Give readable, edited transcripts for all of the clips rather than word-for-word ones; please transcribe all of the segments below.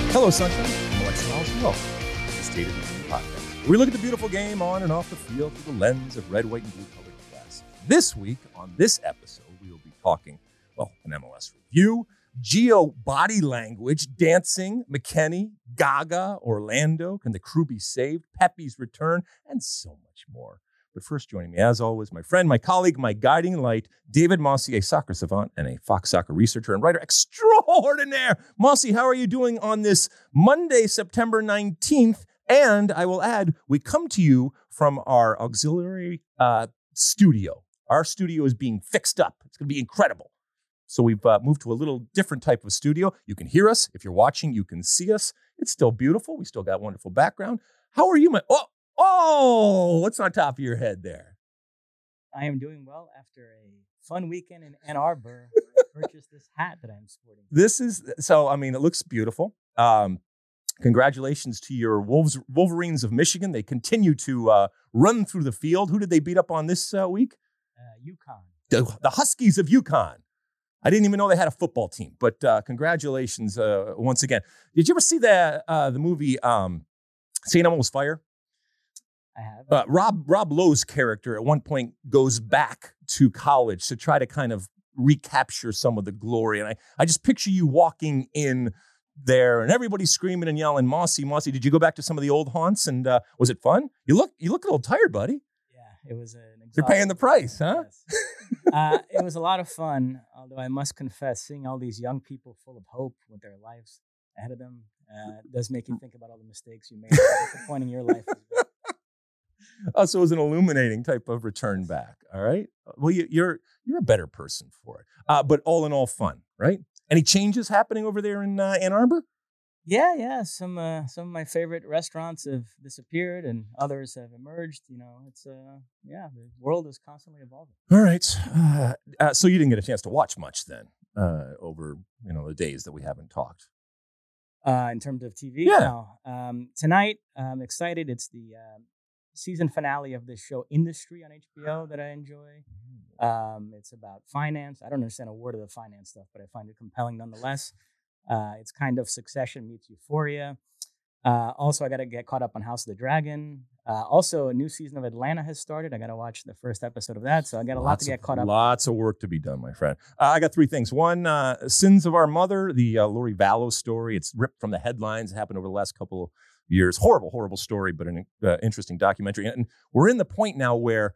Hello, Sunshine. I'm Alex Miles, and welcome to the State of the Union podcast. We look at the beautiful game on and off the field through the lens of red, white, and blue colored glasses. This week, on this episode, we will be talking, an MLS review, Gio body language, dancing, McKennie, Gaga, Orlando, can the crew be saved, Pepe's return, and so much more. But first, joining me, as always, my friend, my colleague, my guiding light, David Mosse, a soccer savant and a Fox Soccer researcher and writer extraordinaire. Mosse, how are you doing on this Monday, September 19th? And I will add, we come to you from our auxiliary studio. Our studio is being fixed up. It's going to be incredible. So we've moved to a little different type of studio. You can hear us. If you're watching, you can see us. It's still beautiful. We still got wonderful background. How are you, my... Oh, what's on top of your head there? I am doing well after a fun weekend in Ann Arbor. I purchased this hat that I'm sporting. It looks beautiful. Congratulations to your Wolverines of Michigan. They continue to run through the field. Who did they beat up on this week? UConn. The Huskies of UConn. I didn't even know they had a football team, but congratulations once again. Did you ever see the movie St. Elmo's Fire? I have. Rob Lowe's character at one point goes back to college to try to kind of recapture some of the glory. And I just picture you walking in there and everybody screaming and yelling, Mosse, did you go back to some of the old haunts? And was it fun? You look a little tired, buddy. Yeah, it was an exhausting. You're paying the price, huh? Yes. It was a lot of fun, although I must confess, seeing all these young people full of hope with their lives ahead of them does make you think about all the mistakes you made. Disappointing your life as well. So it was an illuminating type of return back. All right. Well, you're a better person for it. But all in all, fun, right? Any changes happening over there in Ann Arbor? Yeah. Some of my favorite restaurants have disappeared and others have emerged. It's the world is constantly evolving. All right. So you didn't get a chance to watch much then over the days that we haven't talked. In terms of TV, yeah. No. Tonight, I'm excited. It's the season finale of this show, Industry, on HBO, that I enjoy. It's about finance. I don't understand a word of the finance stuff, but I find it compelling nonetheless. It's kind of Succession meets Euphoria. Also, I got to get caught up on House of the Dragon. Also, a new season of Atlanta has started. I got to watch the first episode of that, so I got a lot to get caught up on. Lots of work to be done, my friend. I got three things. One, Sins of Our Mother, the Lori Vallow story. It's ripped from the headlines. It happened over the last couple of years. Horrible story, but an interesting documentary. And we're in the point now where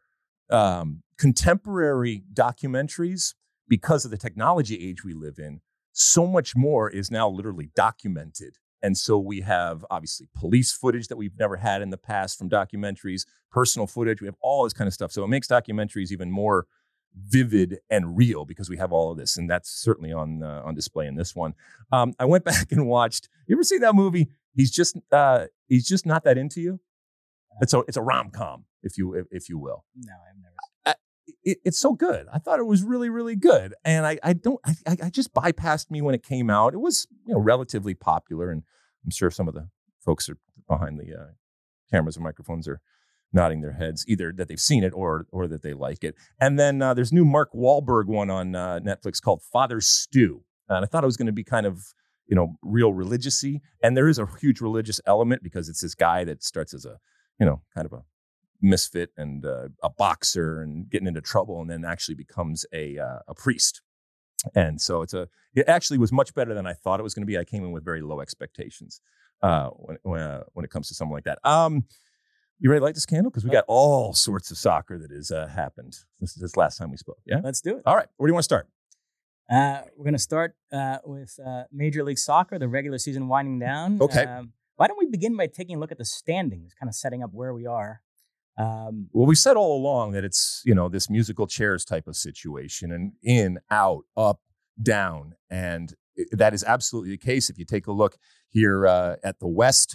contemporary documentaries, because of the technology age we live in, so much more is now literally documented. And so we have, obviously, police footage that we've never had in the past from documentaries, personal footage. We have all this kind of stuff. So it makes documentaries even more vivid and real because we have all of this. And that's certainly on display in this one. I went back and watched. You ever see that movie? He's just not that into you. It's a rom-com, if you will. No, I've never seen it's so good. I thought it was really, really good. And I just bypassed me when it came out. It was relatively popular, and I'm sure some of the folks are behind the cameras and microphones are nodding their heads, either that they've seen it or that they like it. And then there's new Mark Wahlberg one on Netflix called Father Stew. And I thought it was going to be kind of real religious-y. And there is a huge religious element because it's this guy that starts as a, kind of a misfit and a boxer and getting into trouble and then actually becomes a priest. And so it actually was much better than I thought it was going to be. I came in with very low expectations when it comes to something like that. You ready to light this candle? Because we got all sorts of soccer that has happened this last time we spoke. Yeah? Let's do it. All right. Where do you want to start? We're going to start with Major League Soccer, the regular season winding down. Okay. Why don't we begin by taking a look at the standings, kind of setting up where we are. Well, we said all along that it's, this musical chairs type of situation and in, out, up, down. And that is absolutely the case. If you take a look here at the West,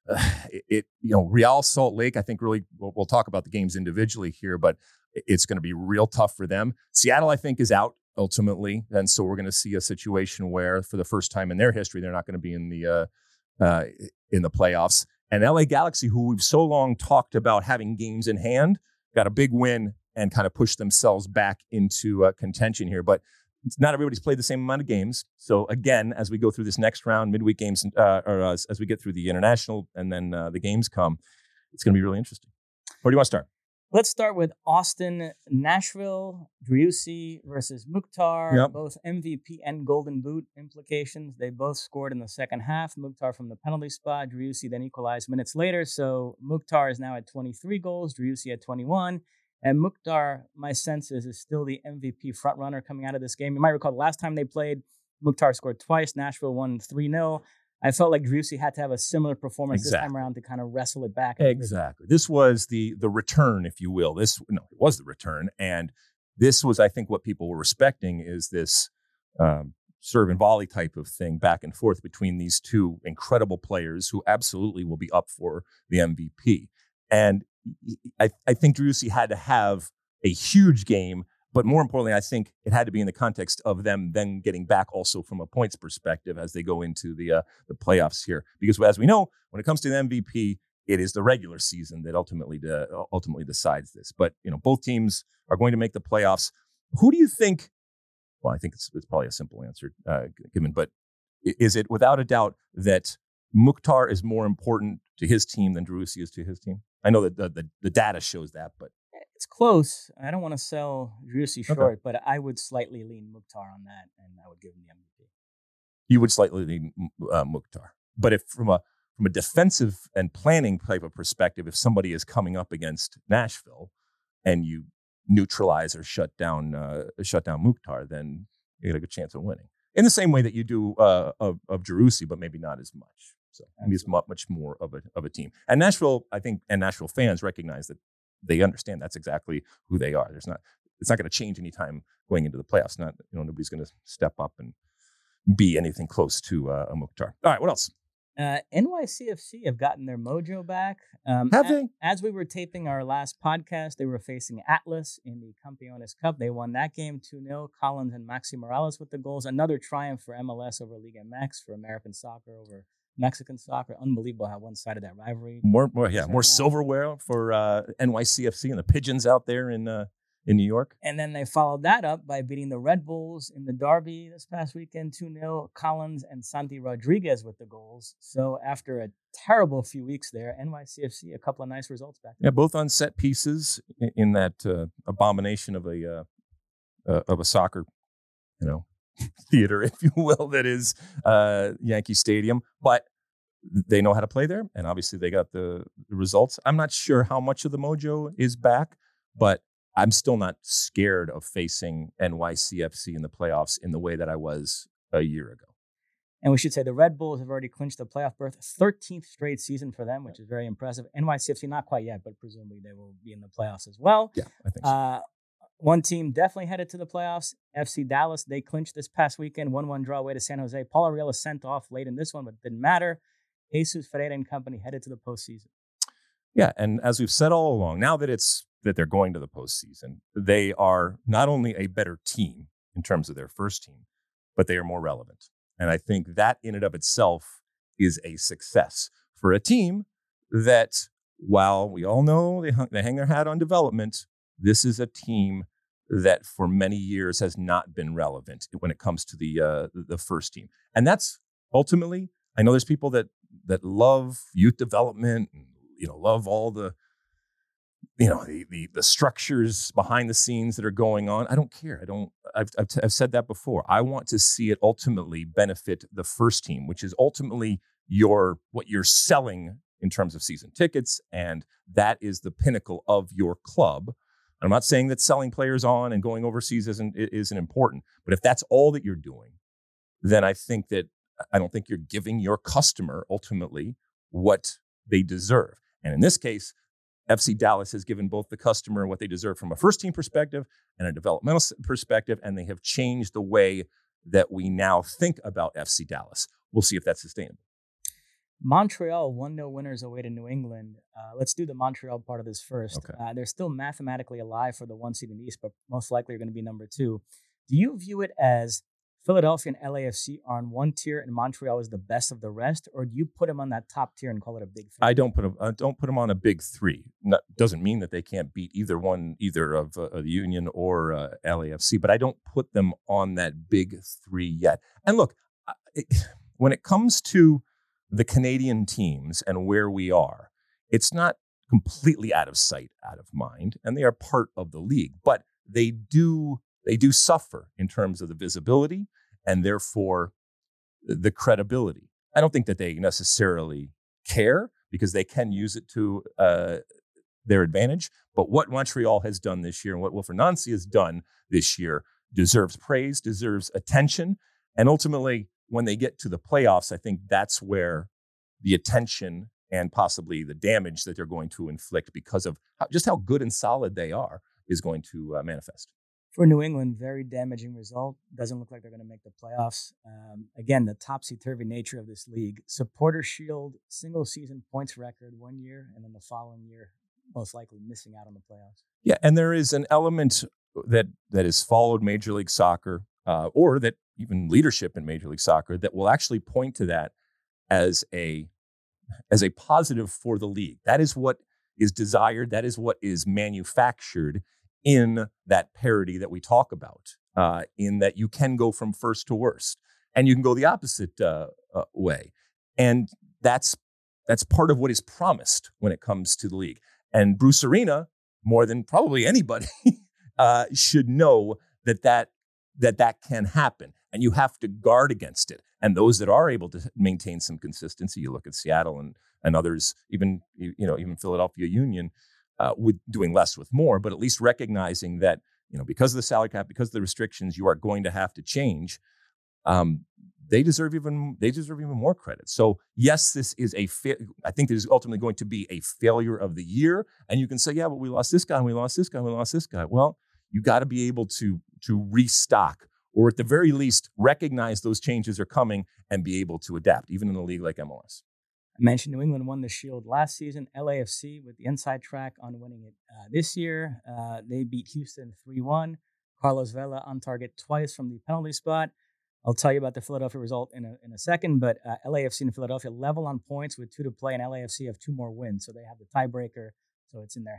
Real Salt Lake, I think really, we'll talk about the games individually here, but it's going to be real tough for them. Seattle, I think, is out ultimately. And so we're going to see a situation where for the first time in their history, they're not going to be in the playoffs. And LA Galaxy, who we've so long talked about having games in hand, got a big win and kind of pushed themselves back into contention here. But not everybody's played the same amount of games. So again, as we go through this next round, midweek games, as we get through the international and then the games come, it's going to be really interesting. Where do you want to start? Let's start with Austin, Nashville, Driussi versus Mukhtar. Yep. Both MVP and Golden Boot implications. They both scored in the second half. Mukhtar from the penalty spot. Driussi then equalized minutes later. So Mukhtar is now at 23 goals. Driussi at 21. And Mukhtar, my sense is still the MVP frontrunner coming out of this game. You might recall the last time they played, Mukhtar scored twice. Nashville won 3-0. I felt like Driussi had to have a similar performance this time around to kind of wrestle it back. Exactly. This was the return, if you will. It was the return. And this was, I think, what people were respecting is this serve and volley type of thing back and forth between these two incredible players who absolutely will be up for the MVP. And I think Driussi had to have a huge game. But more importantly, I think it had to be in the context of them then getting back also from a points perspective as they go into the playoffs here. Because as we know, when it comes to the MVP, it is the regular season that ultimately decides this. But both teams are going to make the playoffs. Who do you think? Well, I think it's probably a simple answer given. But is it without a doubt that Mukhtar is more important to his team than Driussi is to his team? I know that the data shows that, but. It's close. I don't want to sell Driussi short, but I would slightly lean Mukhtar on that, and I would give him the MVP. You would slightly lean Mukhtar. But if from a defensive and planning type of perspective, if somebody is coming up against Nashville and you neutralize or shut down Mukhtar, then you get a good chance of winning. In the same way that you do of Driussi, but maybe not as much. So maybe it's much more of a team. And Nashville, I think, and Nashville fans recognize that. They understand that's exactly who they are. It's not going to change anytime going into the playoffs. Nobody's going to step up and be anything close to a Mukhtar. All right, what else? NYCFC have gotten their mojo back. Have they? As we were taping our last podcast, they were facing Atlas in the Campeones Cup. They won that game 2-0. Collins and Maxi Morales with the goals. Another triumph for MLS over Liga MX, for American soccer over Mexican soccer. Unbelievable how one-sided that rivalry. More silverware for NYCFC and the Pigeons out there in New York. And then they followed that up by beating the Red Bulls in the derby this past weekend 2-0. Collins and Santi Rodriguez with the goals. So after a terrible few weeks there, NYCFC a couple of nice results back. Yeah, both on set pieces in that abomination of a soccer, theater, if you will, that is Yankee Stadium. But they know how to play there, and obviously they got the results. I'm not sure how much of the mojo is back, but I'm still not scared of facing NYCFC in the playoffs in the way that I was a year ago. And we should say the Red Bulls have already clinched the playoff berth, 13th straight season for them, which is very impressive. NYCFC, not quite yet, but presumably they will be in the playoffs as well. Yeah, I think so. One team definitely headed to the playoffs, FC Dallas. They clinched this past weekend, 1-1 draw away to San Jose. Paul Arriola sent off late in this one, but it didn't matter. Jesus Ferreira and company headed to the postseason. Yeah, and as we've said all along, now that they're going to the postseason, they are not only a better team in terms of their first team, but they are more relevant. And I think that in and of itself is a success for a team that, while we all know they hang their hat on development, this is a team that for many years has not been relevant when it comes to the first team. And that's ultimately, I know there's people that love youth development and love all the structures behind the scenes that are going on. I don't care. I've said that before. I want to see it ultimately benefit the first team, which is ultimately what you're selling in terms of season tickets, and that is the pinnacle of your club. I'm not saying that selling players on and going overseas isn't important, but if that's all that you're doing, then I don't think you're giving your customer ultimately what they deserve. And in this case, FC Dallas has given both the customer what they deserve from a first-team perspective and a developmental perspective, and they have changed the way that we now think about FC Dallas. We'll see if that's sustainable. Montreal 1-0 winners away to New England. Let's do the Montreal part of this first. Okay. They're still mathematically alive for the 1 seed in the East, but most likely are going to be number 2. Do you view it as Philadelphia and LAFC are on one tier and Montreal is the best of the rest, or do you put them on that top tier and call it a big three? I don't put them on a big three. Doesn't mean that they can't beat either of the Union or LAFC, but I don't put them on that big three yet. And look, when it comes to the Canadian teams and where we are, it's not completely out of sight, out of mind, and they are part of the league, but they do suffer in terms of the visibility and therefore the credibility. I don't think that they necessarily care because they can use it to their advantage. But what Montreal has done this year and what Wilfried Nancy has done this year deserves praise, deserves attention. And ultimately, when they get to the playoffs, I think that's where the attention and possibly the damage that they're going to inflict because of just how good and solid they are is going to manifest. For New England, very damaging result. Doesn't look like they're going to make the playoffs. Again, the topsy-turvy nature of this league. Supporter Shield, single-season points record 1 year, and then the following year, most likely missing out on the playoffs. Yeah, and there is an element that has followed Major League Soccer, or that even leadership in Major League Soccer, that will actually point to that as a positive for the league. That is what is desired. That is what is manufactured in that parity that we talk about, in that you can go from first to worst, and you can go the opposite way. And that's part of what is promised when it comes to the league. And Bruce Arena, more than probably anybody, should know that can happen. And you have to guard against it. And those that are able to maintain some consistency, you look at Seattle and others, even Philadelphia Union, with doing less with more, but at least recognizing that, because of the salary cap, because of the restrictions, you are going to have to change. They deserve even more credit. So yes, this is I think this is ultimately going to be a failure of the year. And you can say, yeah, but we lost this guy and we lost this guy and we lost this guy. Well, you got to be able to restock, or at the very least recognize those changes are coming and be able to adapt, even in a league like MLS. I mentioned New England won the Shield last season. LAFC with the inside track on winning it this year. They beat Houston 3-1. Carlos Vela on target twice from the penalty spot. I'll tell you about the Philadelphia result in a second, but LAFC and Philadelphia level on points with 2 to play, and LAFC have 2 more wins, so they have the tiebreaker, so it's in their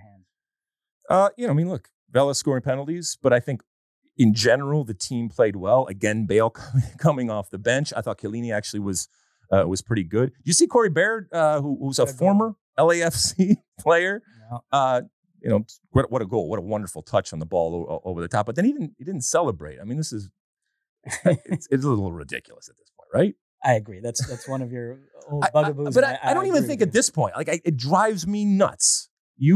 hands. Look, Vela scoring penalties, but I think in general the team played well. Again, Bale coming off the bench. I thought Chiellini actually was pretty good. You see Corey Baird, who's a former LAFC player. No. What a goal! What a wonderful touch on the ball over the top. But then he didn't celebrate. I mean, it's a little ridiculous at this point, right? I agree. That's one of your old bugaboos. But I don't even think at this point, it drives me nuts.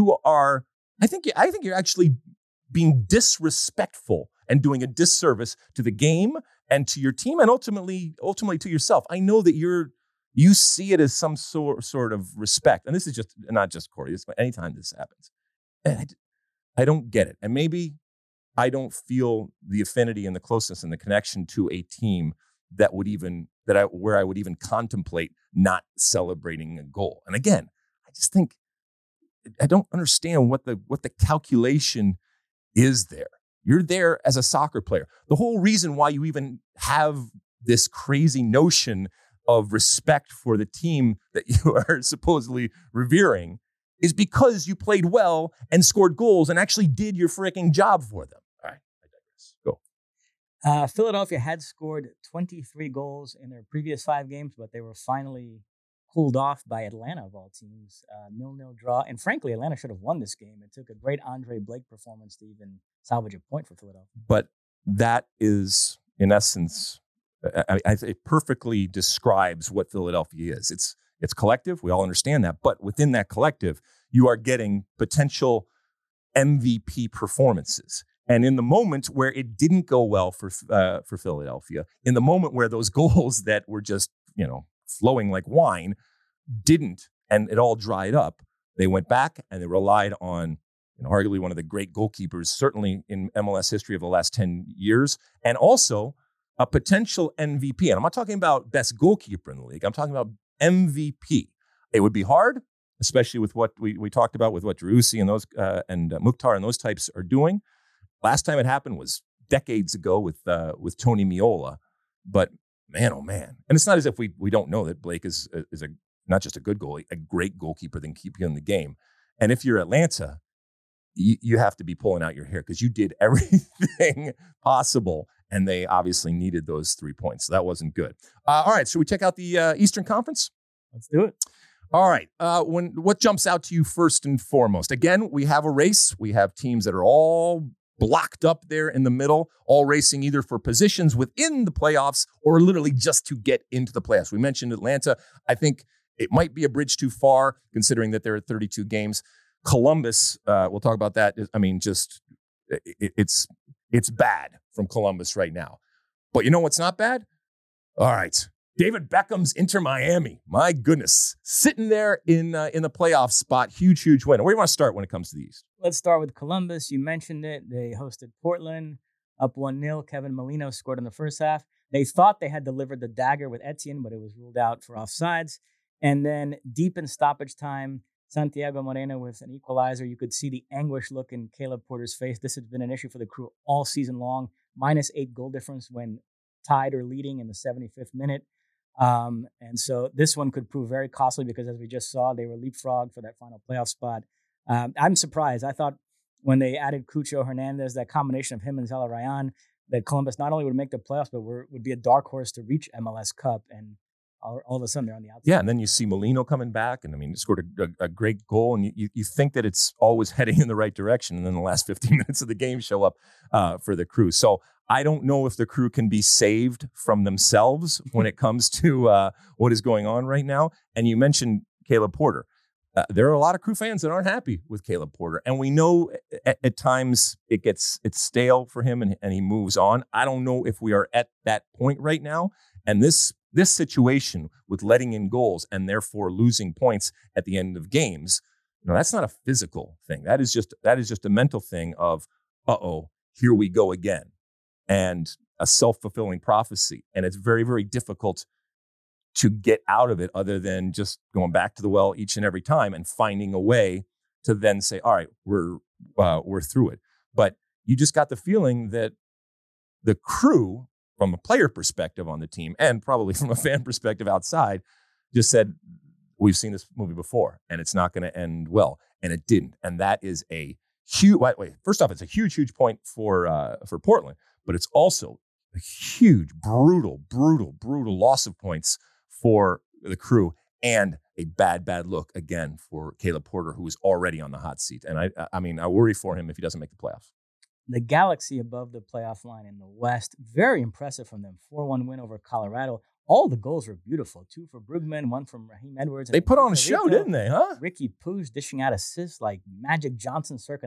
I think you're actually being disrespectful and doing a disservice to the game and to your team, and ultimately to yourself. I know that you see it as some sort of respect, and this is just not just Corey. It's anytime this happens, and I don't get it. And maybe I don't feel the affinity and the closeness and the connection to a team where I would even contemplate not celebrating a goal. And again, I just think I don't understand what the calculation is there. You're there as a soccer player. The whole reason why you even have this crazy notion of respect for the team that you are supposedly revering is because you played well and scored goals and actually did your freaking job for them. All right, I digress. Go. Philadelphia had scored 23 goals in their previous 5 games, but they were finally cooled off by Atlanta, of all teams. 0-0 draw. And frankly, Atlanta should have won this game. It took a great Andre Blake performance to even salvage a point for Philadelphia. But that is, in essence, it perfectly describes what Philadelphia is. It's collective. We all understand that. But within that collective, you are getting potential MVP performances. And in the moment where it didn't go well for Philadelphia, in the moment where those goals that were just, flowing like wine didn't, and it all dried up, they went back and they relied on, arguably one of the great goalkeepers, certainly in MLS history of the last 10 years, and also a potential MVP. And I'm not talking about best goalkeeper in the league. I'm talking about MVP. It would be hard, especially with what we talked about with what Driussi and those and Mukhtar and those types are doing. Last time it happened was decades ago with Tony Meola. But man, oh man. And it's not as if we don't know that Blake is not just a good goalie, a great goalkeeper that can keep you in the game. And if you're Atlanta, you have to be pulling out your hair because you did everything possible. And they obviously needed those 3 points. So that wasn't good. All right. Should we check out the Eastern Conference? Let's do it. All right. What jumps out to you first and foremost? Again, we have a race. We have teams that are all blocked up there in the middle, all racing either for positions within the playoffs or literally just to get into the playoffs. We mentioned Atlanta. I think it might be a bridge too far considering that there are 32 games. Columbus, we'll talk about that. I mean, just it's bad from Columbus right now. But you know what's not bad? All right. David Beckham's Inter Miami. My goodness. Sitting there in the playoff spot. Huge, huge win. Where do you want to start when it comes to the East? Let's start with Columbus. You mentioned it. They hosted Portland up 1-0. Kevin Molino scored in the first half. They thought they had delivered the dagger with Etienne, but it was ruled out for offsides. And then deep in stoppage time, Santiago Moreno with an equalizer. You could see the anguish look in Caleb Porter's face. This has been an issue for the Crew all season long. -8 goal difference when tied or leading in the 75th minute. And so this one could prove very costly because, as we just saw, they were leapfrogged for that final playoff spot. I'm surprised. I thought when they added Cucho Hernandez, that combination of him and Zelarayan, that Columbus not only would make the playoffs, but would be a dark horse to reach MLS Cup. And all of a sudden, they're on the outside. Yeah, and then you see Molino coming back, and I mean, scored a great goal, and you think that it's always heading in the right direction, and then the last 15 minutes of the game show up for the Crew. So I don't know if the Crew can be saved from themselves when it comes to what is going on right now. And you mentioned Caleb Porter. There are a lot of Crew fans that aren't happy with Caleb Porter, and we know at times it's stale for him, and he moves on. I don't know if we are at that point right now, and this situation with letting in goals and therefore losing points at the end of games, that's not a physical thing. That is just a mental thing of, here we go again, and a self-fulfilling prophecy. And it's very, very difficult to get out of it other than just going back to the well each and every time and finding a way to then say, all right, we're through it. But you just got the feeling that the Crew, from a player perspective on the team and probably from a fan perspective outside, just said, we've seen this movie before and it's not going to end well. And it didn't. And that is a huge, first off, it's a huge, huge point for Portland, but it's also a huge, brutal loss of points for the Crew and a bad look again for Caleb Porter, who is already on the hot seat. And I worry for him if he doesn't make the playoffs. The Galaxy above the playoff line in the West. Very impressive from them. 4-1 win over Colorado. All the goals were beautiful. 2 for Brugman, 1 from Raheem Edwards. They put on a show, didn't they, huh? Ricky Puig dishing out assists like Magic Johnson circa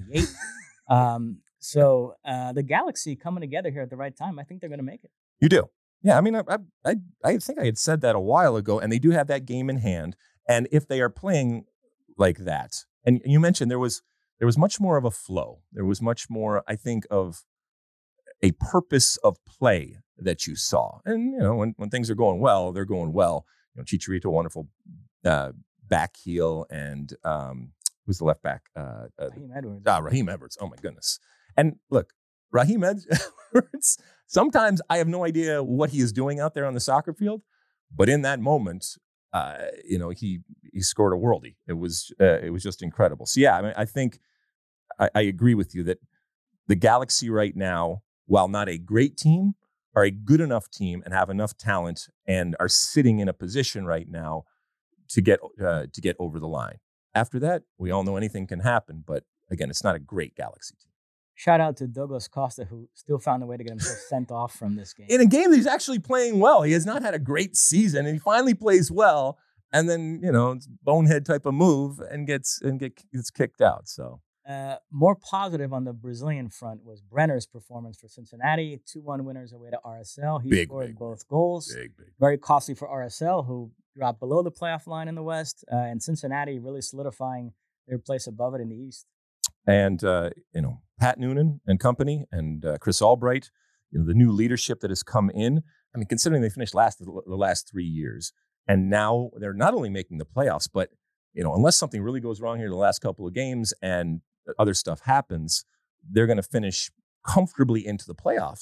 1988. So the Galaxy coming together here at the right time. I think they're going to make it. You do? Yeah, I mean, I think I had said that a while ago, and they do have that game in hand. And if they are playing like that, and you mentioned there was much more of a flow. There was much more, I think, of a purpose of play that you saw. And, when things are going well, they're going well. Chicharito, wonderful back heel, and who's the left back? Raheem Edwards. Raheem Edwards. Oh, my goodness. And look, Raheem Edwards, sometimes I have no idea what he is doing out there on the soccer field. But in that moment, he scored a worldie. It was just incredible. So, yeah, I mean, I think I agree with you that the Galaxy right now, while not a great team, are a good enough team and have enough talent and are sitting in a position right now to get over the line. After that, we all know anything can happen. But again, it's not a great Galaxy team. Shout out to Douglas Costa, who still found a way to get himself sent off from this game. In a game that he's actually playing well. He has not had a great season, and he finally plays well. And then, it's bonehead type of move and gets kicked out. So more positive on the Brazilian front was Brenner's performance for Cincinnati. 2-1 winners away to RSL. He scored both goals. Big. Very costly for RSL, who dropped below the playoff line in the West. And Cincinnati really solidifying their place above it in the East. And, Pat Noonan and company and Chris Albright, the new leadership that has come in. I mean, considering they finished last the last 3 years, and now they're not only making the playoffs, but, unless something really goes wrong here the last couple of games and other stuff happens, they're going to finish comfortably into the playoffs.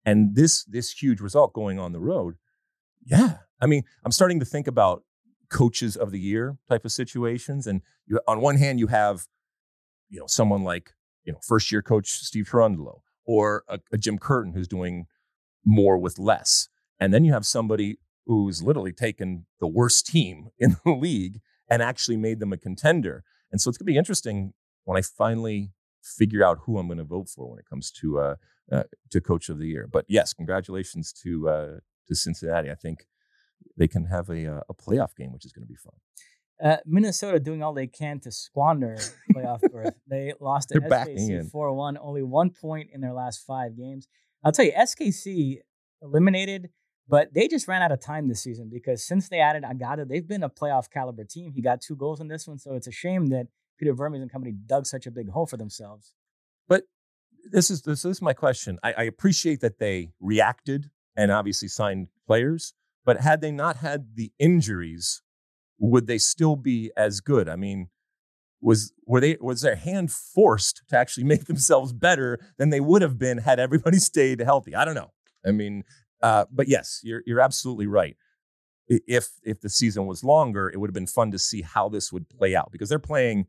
And this huge result going on the road, yeah. I mean, I'm starting to think about coaches of the year type of situations. And on one hand, you have, someone like, first year coach Steve Cherundolo, or a Jim Curtin who's doing more with less. And then you have somebody who's literally taken the worst team in the league and actually made them a contender. And so it's going to be interesting when I finally figure out who I'm going to vote for when it comes to coach of the year. But yes, congratulations to Cincinnati. I think they can have a playoff game, which is going to be fun. Minnesota doing all they can to squander playoff berth. They lost to SKC 4-1, only 1 point in their last 5 games. I'll tell you, SKC eliminated, but they just ran out of time this season because since they added Agada, they've been a playoff caliber team. He got 2 goals in this one, so it's a shame that Peter Vermes and company dug such a big hole for themselves. But this is my question. I appreciate that they reacted and obviously signed players, but had they not had the injuries, would they still be as good? I mean, was their hand forced to actually make themselves better than they would have been had everybody stayed healthy? I don't know. I mean, but yes, you're absolutely right. If the season was longer, it would have been fun to see how this would play out because they're playing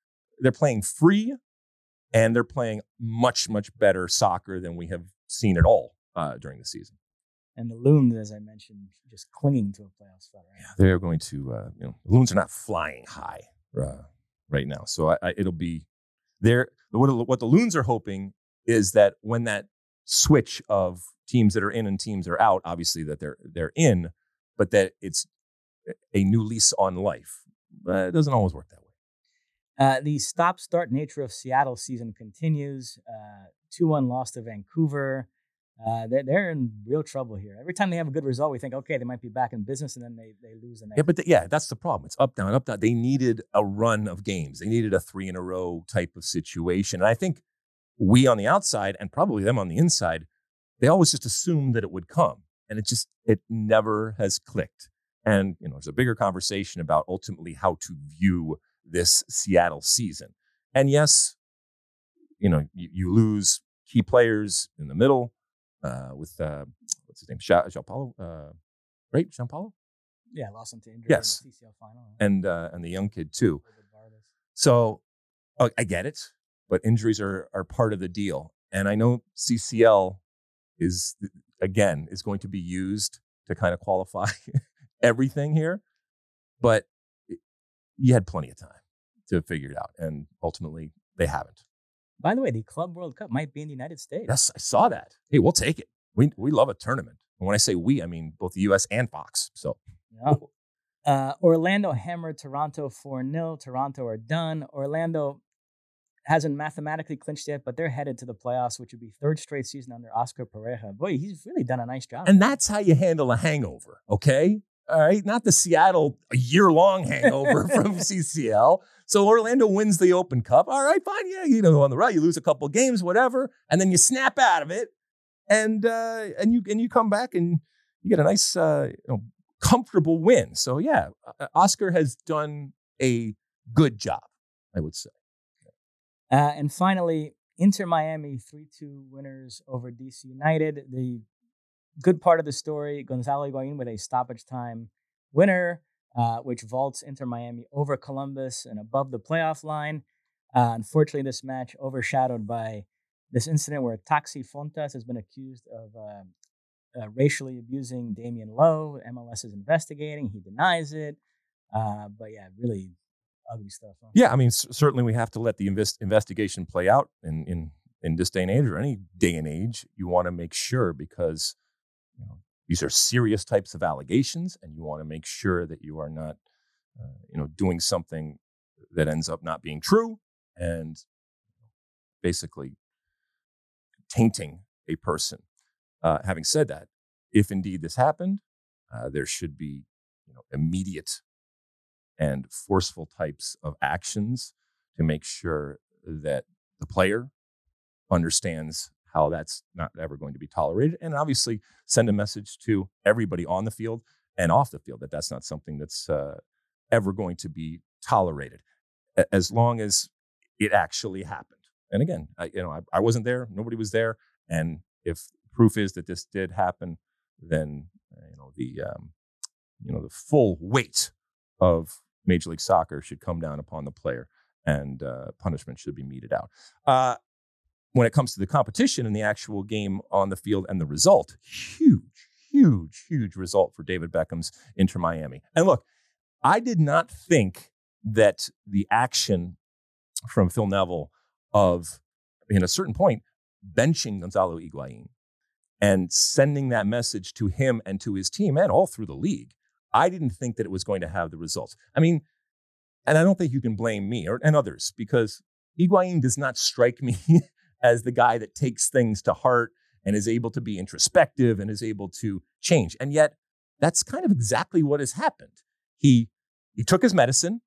free, and they're playing much, much better soccer than we have seen at all during the season. And the Loons, as I mentioned, just clinging to a playoff spot. Right? Yeah, they're going to, the Loons are not flying high right now. So it'll be there. What the Loons are hoping is that when that switch of teams that are in and teams that are out, obviously that they're in, but that it's a new lease on life. It doesn't always work that way. The stop-start nature of Seattle season continues. 2-1 loss to Vancouver. They're in real trouble here. Every time they have a good result, we think, okay, they might be back in business, and then they lose. That's the problem. It's up, down, up, down. They needed a run of games. They needed a 3-in-a-row type of situation. And I think we on the outside, and probably them on the inside, they always just assumed that it would come. And it never has clicked. And, there's a bigger conversation about ultimately how to view this Seattle season. And yes, you lose key players in the middle with what's his name, Gianpaolo, right? Gianpaolo? Yeah, lost him to injury yes. in the CCL final, and the young kid too. So I get it, but injuries are part of the deal. And I know CCL is going to be used to kind of qualify everything here, but you had plenty of time to figure it out, and ultimately they haven't. By the way, the Club World Cup might be in the United States. Yes, I saw that. Hey, we'll take it. We love a tournament. And when I say we, I mean both the U.S. and Fox. So, yeah. Orlando hammered Toronto 4-0. Toronto are done. Orlando hasn't mathematically clinched yet, but they're headed to the playoffs, which would be 3rd straight season under Oscar Pareja. Boy, he's really done a nice job. And that's how you handle a hangover, okay? All right, not the Seattle a year-long hangover from CCL. So Orlando wins the Open Cup. All right, fine, yeah, on the road you lose a couple games, whatever, and then you snap out of it, and you come back and you get a nice, comfortable win. So yeah, Oscar has done a good job, I would say. And finally, Inter Miami 3-2 winners over DC United. The good part of the story, Gonzalo Higuain with a stoppage time winner, which vaults Inter Miami over Columbus and above the playoff line. Unfortunately, this match overshadowed by this incident where Taxi Fontas has been accused of racially abusing Damian Lowe. MLS is investigating. He denies it. But yeah, really ugly stuff. Huh? Yeah, I mean, certainly we have to let the investigation play out in this day and age, or any day and age. You want to make sure, because these are serious types of allegations, and you want to make sure that you are not, doing something that ends up not being true and basically tainting a person. Having said that, if indeed this happened, there should be, immediate and forceful types of actions to make sure that the player understands how that's not ever going to be tolerated, and obviously send a message to everybody on the field and off the field that that's not something that's ever going to be tolerated, as long as it actually happened. And again, I wasn't there, nobody was there, and if proof is that this did happen, then the full weight of Major League Soccer should come down upon the player, and punishment should be meted out. When it comes to the competition and the actual game on the field and the result, huge result for David Beckham's Inter Miami. And look, I did not think that the action from Phil Neville of, in a certain point, benching Gonzalo Higuain and sending that message to him and to his team and all through the league, I didn't think that it was going to have the results. I mean, and I don't think you can blame me and others, because Higuain does not strike me as the guy that takes things to heart and is able to be introspective and is able to change. And yet, that's kind of exactly what has happened. He took his medicine.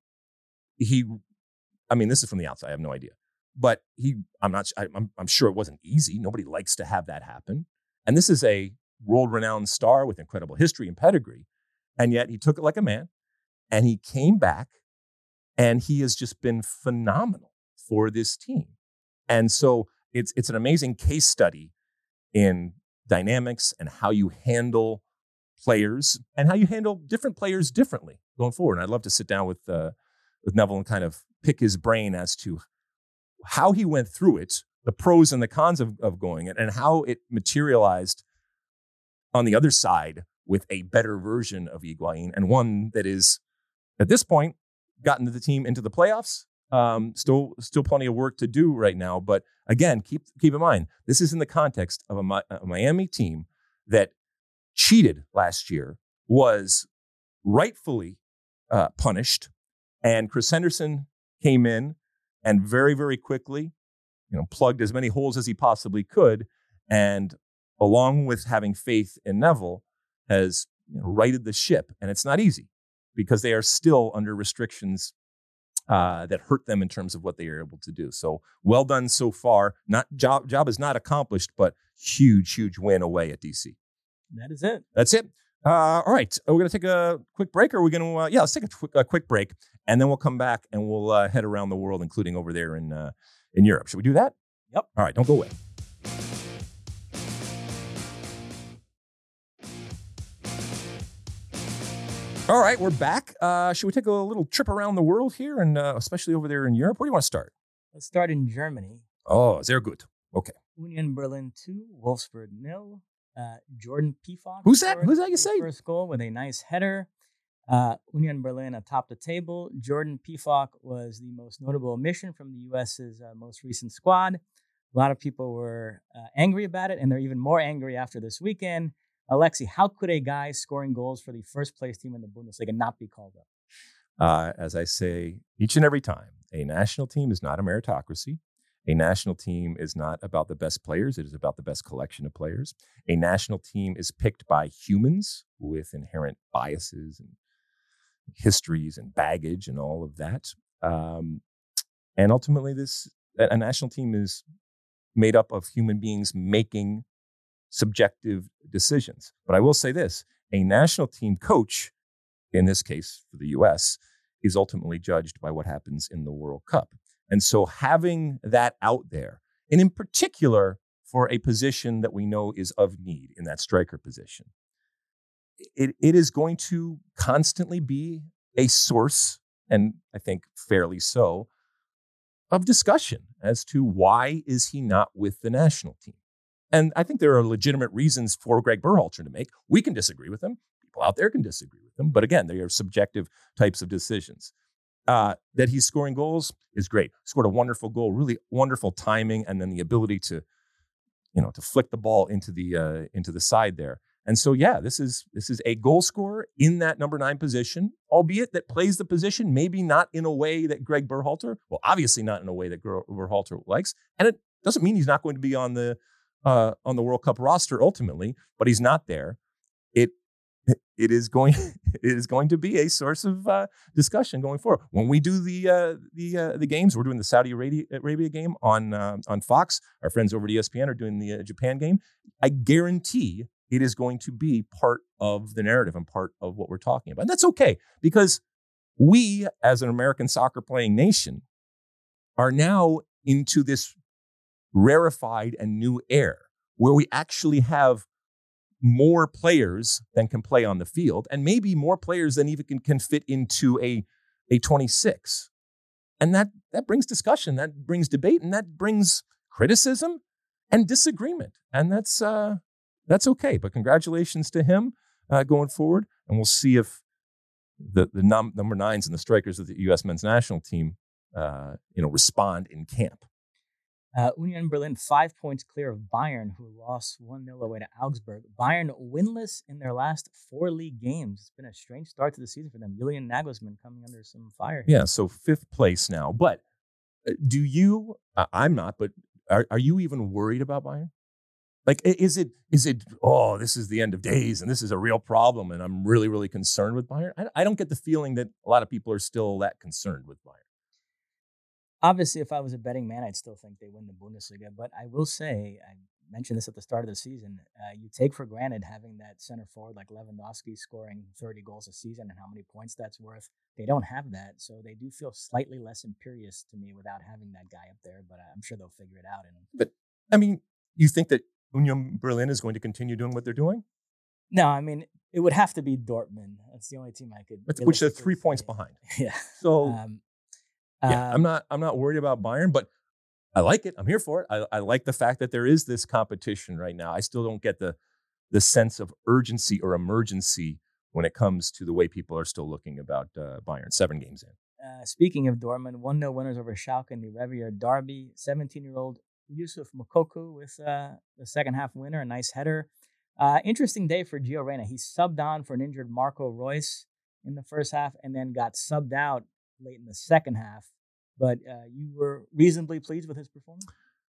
This is from the outside. I have no idea. But I'm sure it wasn't easy. Nobody likes to have that happen. And this is a world-renowned star with incredible history and pedigree. And yet he took it like a man, and he came back, and he has just been phenomenal for this team. And so it's an amazing case study in dynamics and how you handle players and how you handle different players differently going forward. And I'd love to sit down with Neville and kind of pick his brain as to how he went through it, the pros and the cons of going it, and how it materialized on the other side with a better version of Higuain, and one that is, at this point, gotten the team into the playoffs. Still plenty of work to do right now. But again, keep in mind, this is in the context of a Miami team that cheated last year, was rightfully punished, and Chris Henderson came in and very, very quickly, plugged as many holes as he possibly could, and along with having faith in Neville, has righted the ship. And it's not easy because they are still under restrictions that hurt them in terms of what they are able to do. So well done so far. Job is not accomplished, but huge win away at DC. That is it. That's it. All right. We're going to take a quick break, or are we going to? Let's take a quick break, and then we'll come back and we'll head around the world, including over there in Europe. Should we do that? Yep. All right. Don't go away. All right, we're back. Should we take a little trip around the world here, and especially over there in Europe? Where do you want to start? Let's start in Germany. Oh, sehr gut. Okay. Union Berlin 2, Wolfsburg 0. Jordan Pefok. Who's that you say? First goal with a nice header. Union Berlin atop the table. Jordan Pefok was the most notable omission from the U.S.'s most recent squad. A lot of people were angry about it, and they're even more angry after this weekend. Alexi, how could a guy scoring goals for the first place team in the Bundesliga not be called up? As I say each and every time, a national team is not a meritocracy. A national team is not about the best players. It is about the best collection of players. A national team is picked by humans with inherent biases and histories and baggage and all of that. And ultimately, a national team is made up of human beings making subjective decisions. But I will say this, a national team coach, in this case for the U.S., is ultimately judged by what happens in the World Cup. And so having that out there, and in particular for a position that we know is of need in that striker position, it is going to constantly be a source, and I think fairly so, of discussion as to why is he not with the national team. And I think there are legitimate reasons for Greg Berhalter to make. We can disagree with him. People out there can disagree with him. But again, they are subjective types of decisions. That he's scoring goals is great. Scored a wonderful goal, really wonderful timing, and then the ability to flick the ball into the side there. And so, this is a goal scorer in that number 9 position, albeit that plays the position maybe not in a way that Greg Berhalter, well, obviously not in a way that Berhalter likes, and it doesn't mean he's not going to be on the World Cup roster ultimately, but he's not there. It is going to be a source of discussion going forward. When we do the games, we're doing the Saudi Arabia game on Fox. Our friends over at ESPN are doing the Japan game. I guarantee it is going to be part of the narrative and part of what we're talking about. And that's okay, because we, as an American soccer playing nation, are now into this rarefied and new era where we actually have more players than can play on the field, and maybe more players than even can fit into a 26. And that brings discussion, that brings debate, and that brings criticism and disagreement. And that's okay. But congratulations to him going forward. And we'll see if the number 9s and the strikers of the U.S. men's national team respond in camp. Union Berlin 5 points clear of Bayern, who lost 1-0 away to Augsburg. Bayern winless in their last 4 league games. It's been a strange start to the season for them. Julian Nagelsmann coming under some fire. Yeah, so 5th place now. But do you? I'm not. But are you even worried about Bayern? Like, is it? Oh, this is the end of days, and this is a real problem, and I'm really, really concerned with Bayern. I don't get the feeling that a lot of people are still that concerned with Bayern. Obviously, if I was a betting man, I'd still think they win the Bundesliga. But I will say, I mentioned this at the start of the season, you take for granted having that center forward like Lewandowski scoring 30 goals a season and how many points that's worth. They don't have that, so they do feel slightly less imperious to me without having that guy up there. But I'm sure they'll figure it out. But, I mean, you think that Union Berlin is going to continue doing what they're doing? No, I mean, it would have to be Dortmund. That's the only team I could. Which are 3 points behind. Yeah. So... I'm not worried about Bayern, but I like it. I'm here for it. I like the fact that there is this competition right now. I still don't get the sense of urgency or emergency when it comes to the way people are still looking about Bayern 7 games in. Speaking of Dortmund, 1-0 winners over Schalke in the Revier Derby. 17-year-old Yusuf Moukoko with the second half winner, a nice header. Interesting day for Gio Reyna. He subbed on for an injured Marco Reus in the first half and then got subbed out late in the second half. But you were reasonably pleased with his performance?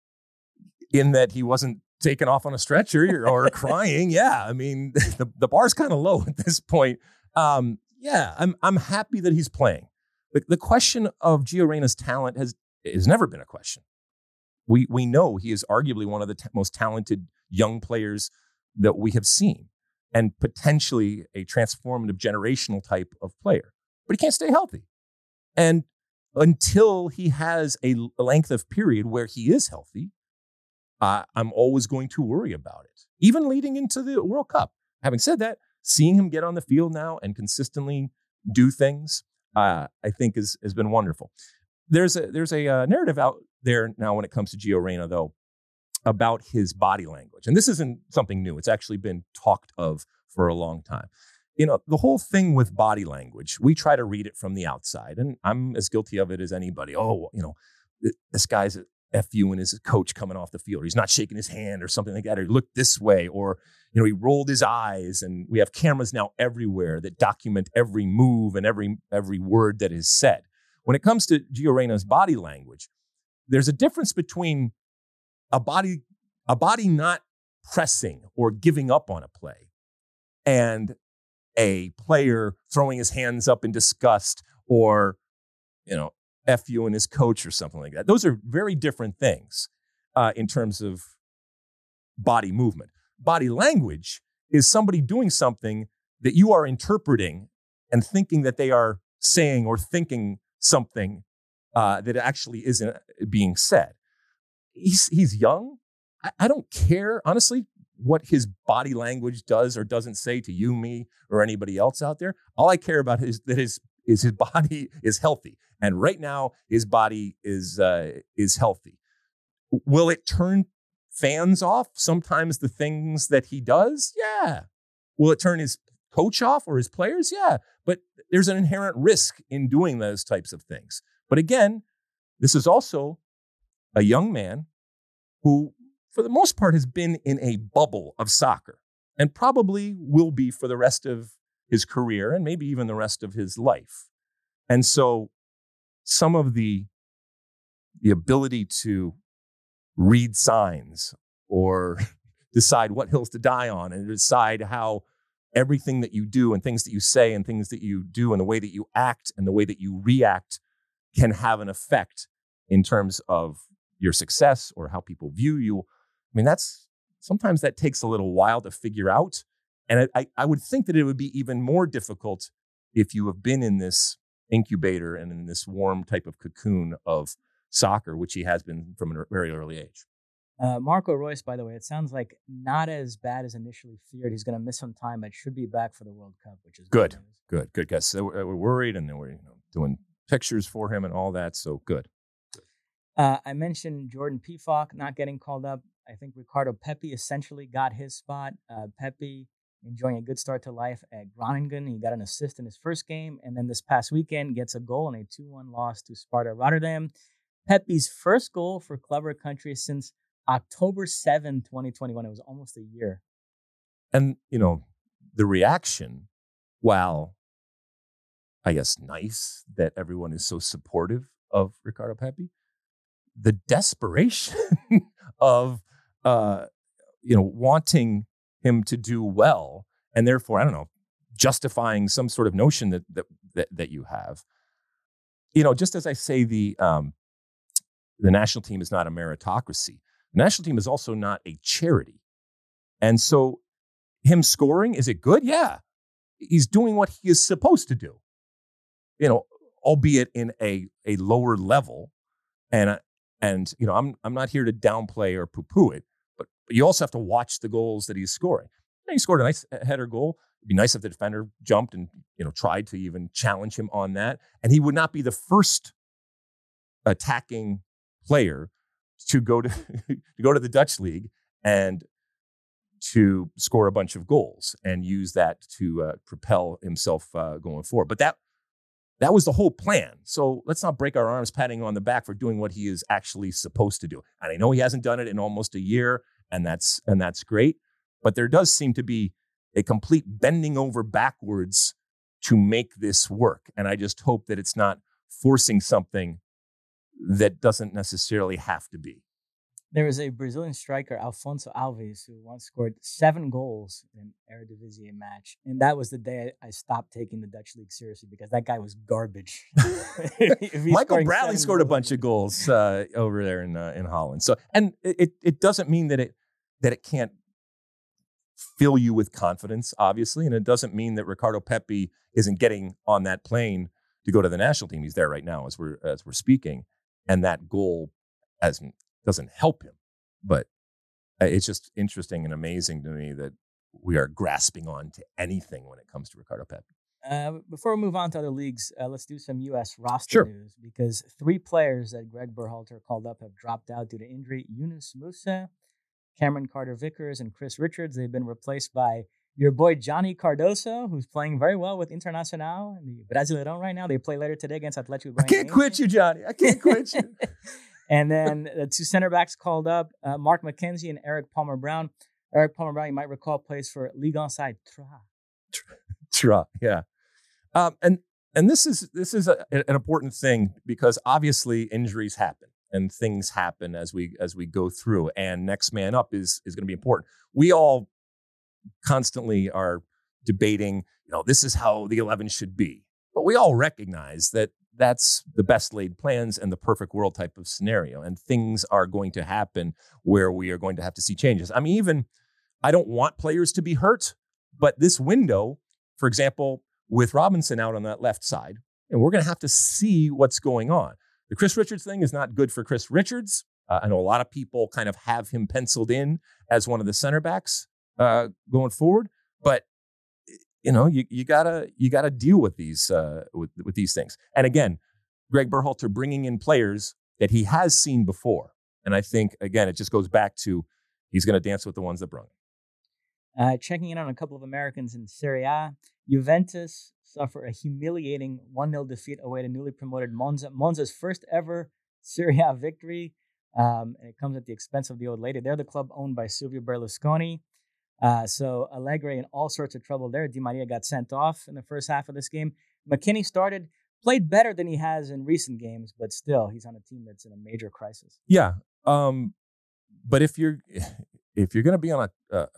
In that he wasn't taken off on a stretcher or crying. Yeah, I mean, the bar's kind of low at this point. I'm happy that he's playing. The question of Gio Reyna's talent has never been a question. We know he is arguably one of the most talented young players that we have seen, and potentially a transformative generational type of player. But he can't stay healthy. And until he has a length of period where he is healthy, I'm always going to worry about it, even leading into the World Cup. Having said that, seeing him get on the field now and consistently do things, I think has been wonderful. There's a narrative out there now when it comes to Gio Reyna, though, about his body language. And this isn't something new. It's actually been talked of for a long time. The whole thing with body language, we try to read it from the outside, and I'm as guilty of it as anybody. Oh, this guy's a FU and his coach coming off the field. He's not shaking his hand or something like that, or he looked this way, or, he rolled his eyes, and we have cameras now everywhere that document every move and every word that is said. When it comes to Gio Reyna's body language, there's a difference between a body not pressing or giving up on a play and a player throwing his hands up in disgust or, F you and his coach or something like that. Those are very different things in terms of body movement. Body language is somebody doing something that you are interpreting and thinking that they are saying or thinking something that actually isn't being said. He's young. I don't care, honestly, what his body language does or doesn't say to you, me, or anybody else out there. All I care about is that his body is healthy. And right now, his body is healthy. Will it turn fans off sometimes, the things that he does? Yeah. Will it turn his coach off or his players? Yeah. But there's an inherent risk in doing those types of things. But again, this is also a young man who, for the most part, has been in a bubble of soccer and probably will be for the rest of his career and maybe even the rest of his life. And so some of the ability to read signs or decide what hills to die on and decide how everything that you do and things that you say and things that you do and the way that you act and the way that you react can have an effect in terms of your success or how people view you. I mean, sometimes that takes a little while to figure out. And I would think that it would be even more difficult if you have been in this incubator and in this warm type of cocoon of soccer, which he has been from a very early age. Marco Royce, by the way, it sounds like not as bad as initially feared. He's going to miss some time, but should be back for the World Cup, which is Good. news. Good, guys. So we're worried, and then we're doing pictures for him and all that. So good. I mentioned Jordan Pefok not getting called up. I think Ricardo Pepi essentially got his spot. Pepi enjoying a good start to life at Groningen. He got an assist in his first game, and then this past weekend gets a goal in a 2-1 loss to Sparta Rotterdam. Pepi's first goal for Club or Country since October 7, 2021. It was almost a year. And, the reaction, while I guess nice that everyone is so supportive of Ricardo Pepi, the desperation of, wanting him to do well, and therefore, I don't know, justifying some sort of notion that you have. Just as I say, the national team is not a meritocracy. The national team is also not a charity. And so him scoring, is it good? Yeah. He's doing what he is supposed to do, albeit in a lower level. And I'm not here to downplay or poo-poo it, but you also have to watch the goals that he's scoring. He scored a nice header goal. It'd be nice if the defender jumped and, tried to even challenge him on that. And he would not be the first attacking player to go to the Dutch league and to score a bunch of goals and use that to propel himself going forward. But that was the whole plan. So let's not break our arms patting on the back for doing what he is actually supposed to do. And I know he hasn't done it in almost a year, and that's great. But there does seem to be a complete bending over backwards to make this work. And I just hope that it's not forcing something that doesn't necessarily have to be. There was a Brazilian striker, Alfonso Alves, who once scored 7 goals in an Eredivisie match. And that was the day I stopped taking the Dutch league seriously, because that guy was garbage. Michael Bradley scored a bunch of goals over there in Holland. So, and it doesn't mean that it can't fill you with confidence, obviously. And it doesn't mean that Ricardo Pepi isn't getting on that plane to go to the national team. He's there right now as we're speaking. And that goal doesn't help him, but it's just interesting and amazing to me that we are grasping on to anything when it comes to Ricardo Pepi. Before we move on to other leagues, let's do some U.S. roster news, because 3 players that Greg Berhalter called up have dropped out due to injury. Yunus Musah, Cameron Carter-Vickers, and Chris Richards. They've been replaced by your boy Johnny Cardoso, who's playing very well with Internacional and the Brasileirão right now. They play later today against Atlético Goianiense. I can't quit you, Johnny. I can't quit you. And then the 2 center backs called up, Mark McKenzie and Eric Palmer-Brown. Eric Palmer-Brown, you might recall, plays for Ligue 1 side Tra, yeah. And this is an important thing, because obviously injuries happen and things happen as we go through. And next man up is going to be important. We all constantly are debating, this is how the 11 should be. But we all recognize that that's the best laid plans and the perfect world type of scenario. And things are going to happen where we are going to have to see changes. I mean, I don't want players to be hurt, but this window, for example, with Robinson out on that left side, and we're going to have to see what's going on. The Chris Richards thing is not good for Chris Richards. I know a lot of people kind of have him penciled in as one of the center backs going forward, but you gotta deal with these with these things. And again, Greg Berhalter bringing in players that he has seen before, and I think again it just goes back to he's going to dance with the ones that brought him. Checking in on a couple of Americans in Serie A, Juventus suffer a humiliating 1-0 defeat away to newly promoted Monza. Monza's first ever Serie A victory, and it comes at the expense of the old lady. They're the club owned by Silvio Berlusconi. So Allegri in all sorts of trouble there. Di Maria got sent off in the first half of this game. McKinney played better than he has in recent games, but still, he's on a team that's in a major crisis. Yeah, but if you're going to be on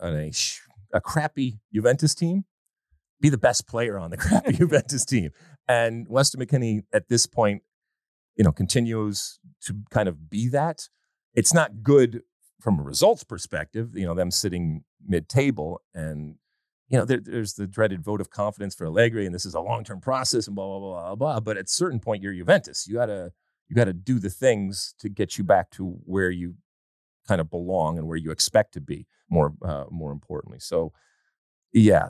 a crappy Juventus team, be the best player on the crappy Juventus team. And Weston McKinney at this point, continues to kind of be that. It's not good from a results perspective, them sitting mid-table, and there's the dreaded vote of confidence for Allegri, and this is a long-term process, and blah blah blah blah blah. But at a certain point, you're Juventus. You gotta do the things to get you back to where you kind of belong and where you expect to be, more importantly. So, yeah,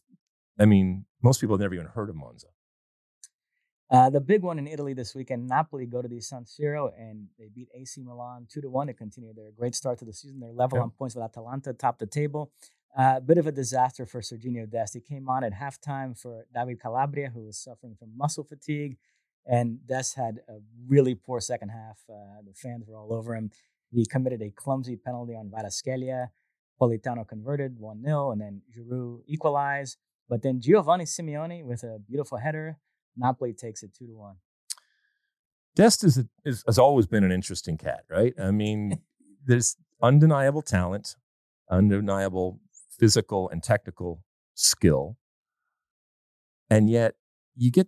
most people have never even heard of Monza. The big one in Italy this weekend, Napoli go to the San Siro and they beat AC Milan 2-1 to continue their great start to the season. They're level on points with Atalanta, top the table. Bit of a disaster for Serginho Dest. He came on at halftime for David Calabria, who was suffering from muscle fatigue. And Dest had a really poor second half. The fans were all over him. He committed a clumsy penalty on Kvaratskhelia. Politano converted 1-0, and then Giroud equalized. But then Giovanni Simeone with a beautiful header. Napoli takes it 2-1. Dest has always been an interesting cat, right? I mean, there's undeniable talent, undeniable physical and technical skill, and yet you get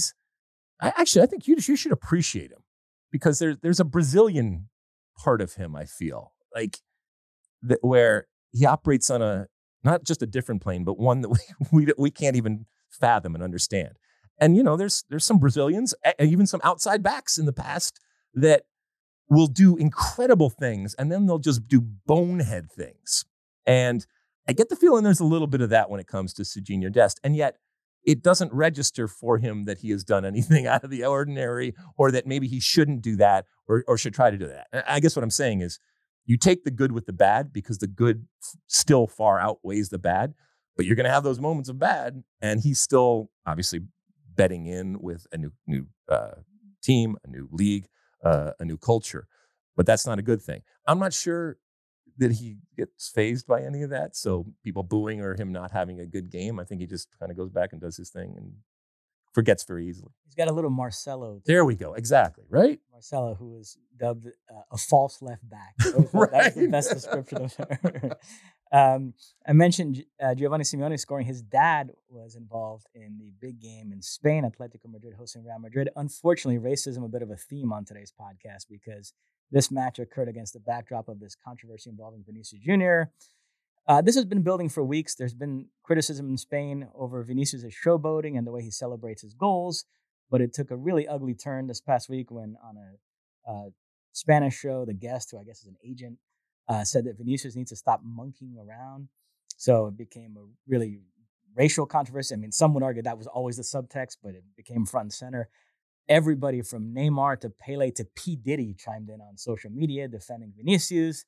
I think you should appreciate him, because there's a Brazilian part of him, I feel like, that where he operates on not just a different plane, but one that we can't even fathom and understand. And, there's some Brazilians, even some outside backs in the past, that will do incredible things, and then they'll just do bonehead things. And I get the feeling there's a little bit of that when it comes to Serginho Dest. And yet it doesn't register for him that he has done anything out of the ordinary, or that maybe he shouldn't do that or should try to do that. I guess what I'm saying is, you take the good with the bad, because the good still far outweighs the bad. But you're going to have those moments of bad, and he's still obviously betting in with a new team, a new league, a new culture. But that's not a good thing. I'm not sure that he gets fazed by any of that. So people booing or him not having a good game, I think he just kind of goes back and does his thing and forgets very easily. He's got a little Marcelo. There we go. Exactly. Right? Marcelo, who was dubbed a false left back. Right. That's the best description of her. I mentioned Giovanni Simeone scoring. His dad was involved in the big game in Spain, Atletico Madrid hosting Real Madrid. Unfortunately, racism a bit of a theme on today's podcast, because this match occurred against the backdrop of this controversy involving Vinicius Jr. This has been building for weeks. There's been criticism in Spain over Vinicius' showboating and the way he celebrates his goals, but it took a really ugly turn this past week when, on a Spanish show, the guest, who I guess is an agent, said that Vinicius needs to stop monkeying around. So it became a really racial controversy. I mean, some would argue that was always the subtext, but it became front and center. Everybody from Neymar to Pele to P. Diddy chimed in on social media defending Vinicius.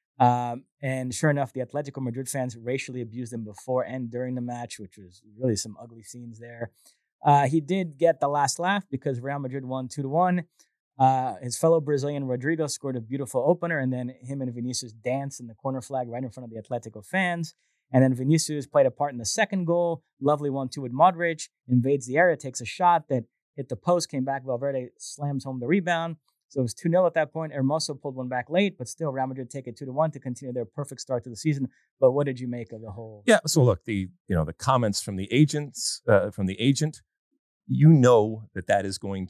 And sure enough, the Atletico Madrid fans racially abused him before and during the match, which was really some ugly scenes there. He did get the last laugh because Real Madrid won 2-1. His fellow Brazilian Rodrigo scored a beautiful opener, and then him and Vinicius danced in the corner flag right in front of the Atletico fans. And then Vinicius played a part in the second goal. Lovely 1-2 with Modric, invades the area, takes a shot that hit the post, came back. Valverde slams home the rebound. So it was 2-0 at that point. Hermoso pulled one back late, but still Real Madrid take it 2-1 to continue their perfect start to the season. But what did you make of the whole? Yeah. So look, the comments from the agent, that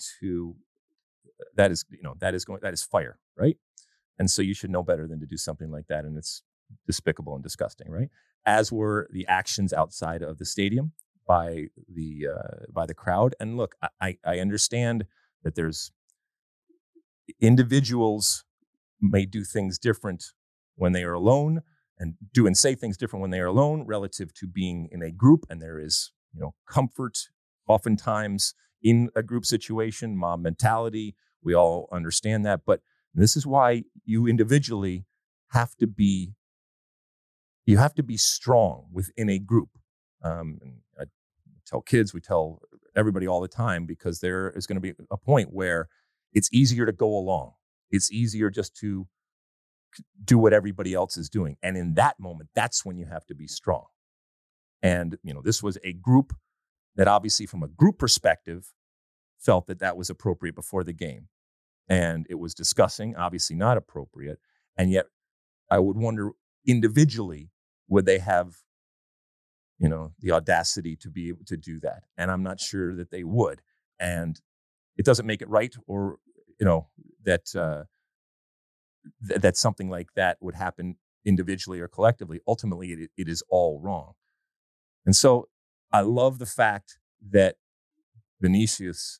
is fire, right? And so you should know better than to do something like that. And it's despicable and disgusting, right? As were the actions outside of the stadium by the crowd. And look, I understand that there's individuals may do things different when they are alone, and do and say things different when they are alone relative to being in a group. And there is, comfort oftentimes in a group situation, mob mentality. We all understand that. But this is why you individually have to be strong within a group. And I tell kids, we tell everybody all the time, because there is going to be a point where it's easier to go along. It's easier just to do what everybody else is doing. And in that moment, that's when you have to be strong. And, this was a group that obviously from a group perspective felt that was appropriate before the game. And it was discussing, obviously not appropriate. And yet I would wonder individually, would they have, the audacity to be able to do that? And I'm not sure that they would. And it doesn't make it right, or, that something like that would happen individually or collectively. Ultimately, it is all wrong. And so I love the fact that Vinicius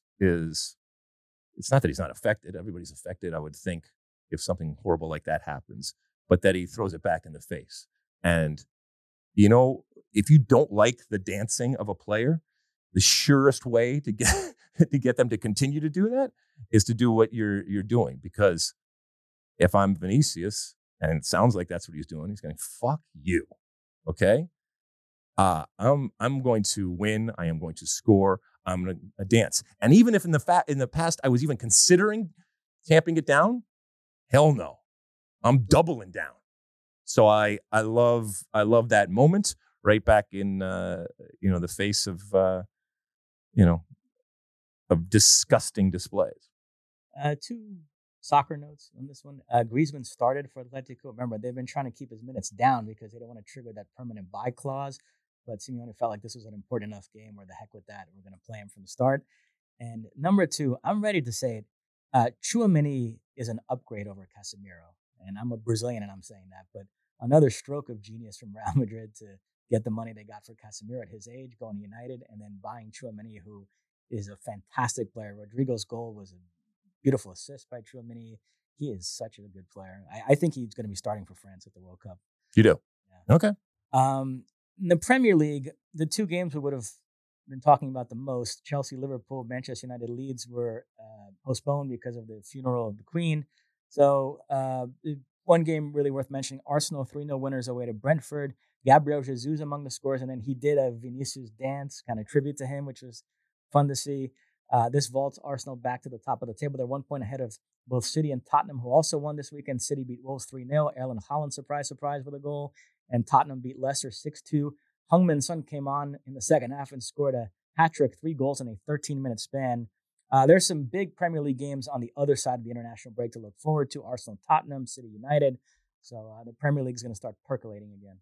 it's not that he's not affected. Everybody's affected, I would think, if something horrible like that happens. but that he throws it back in the face. And, you know, if you don't like the dancing of a player, the surest way to get them to continue to do that is to do what you're doing. Because if I'm Vinicius, and it sounds like that's what he's doing, he's going, fuck you. Okay? I'm going to win. I am going to score. I'm going to dance. And even if in the past I was even considering tamping it down, hell no. I'm doubling down. So I love that moment right back in the face of of disgusting displays. Two soccer notes on this one. Griezmann started for Atletico. Remember, they've been trying to keep his minutes down because they don't want to trigger that permanent buy clause. But Simeone felt like this was an important enough game where the heck with that. We're going to play him from the start. And number two, I'm ready to say it. Tchouaméni is an upgrade over Casemiro. And I'm a Brazilian and I'm saying that. But another stroke of genius from Real Madrid to get the money they got for Casemiro at his age, going to United, and then buying Tchouaméni, who is a fantastic player. Rodrigo's goal was a beautiful assist by Tchouaméni. He is such a good player. I think he's going to be starting for France at the World Cup. You do? Yeah. Okay. In the Premier League, the two games we would have been talking about the most, Chelsea, Liverpool, Manchester United, Leeds, were postponed because of the funeral of the Queen. So one game really worth mentioning, Arsenal 3-0 winners away to Brentford. Gabriel Jesus among the scores, and then he did a Vinicius dance, kind of tribute to him, which was fun to see. This vaults Arsenal back to the top of the table. They're 1 point ahead of both City and Tottenham, who also won this weekend. City beat Wolves 3-0. Erling Haaland, surprise, with a goal. And Tottenham beat Leicester 6-2. Heung-min Son came on in the second half and scored a hat-trick, 3 goals in a 13-minute span. There's some big Premier League games on the other side of the international break to look forward to. Arsenal, Tottenham, City United. So the Premier League is going to start percolating again.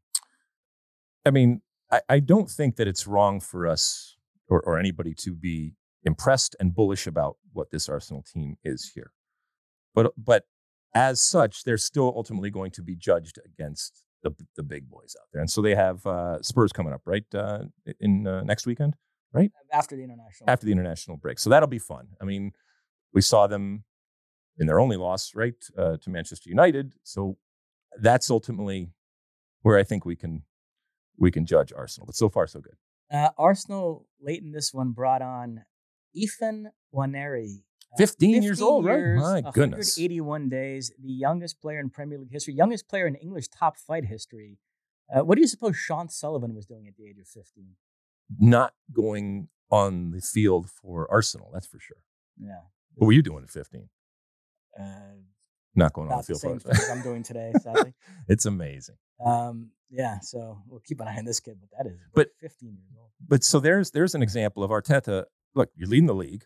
I mean, I don't think that it's wrong for us or anybody to be impressed and bullish about what this Arsenal team is here. But as such, they're still ultimately going to be judged against the big boys out there. And so they have Spurs coming up, right, in next weekend, right? After the international break. So that'll be fun. I mean, we saw them in their only loss, right, to Manchester United. So that's ultimately where I think we can judge Arsenal. But so far, so good. Arsenal, late in this one, brought on Ethan Nwaneri. 15 years old, right? My goodness. 181 days, the youngest player in Premier League history, youngest player in English top flight history. What do you suppose Sean Sullivan was doing at the age of 15? Not going on the field for Arsenal, that's for sure. Yeah. What were you doing at 15? Not going on the field for Arsenal. I'm doing today, sadly. It's amazing. Yeah, so we'll keep an eye on this kid, but that is 15 years old. But so there's an example of Arteta. Look, you're leading the league.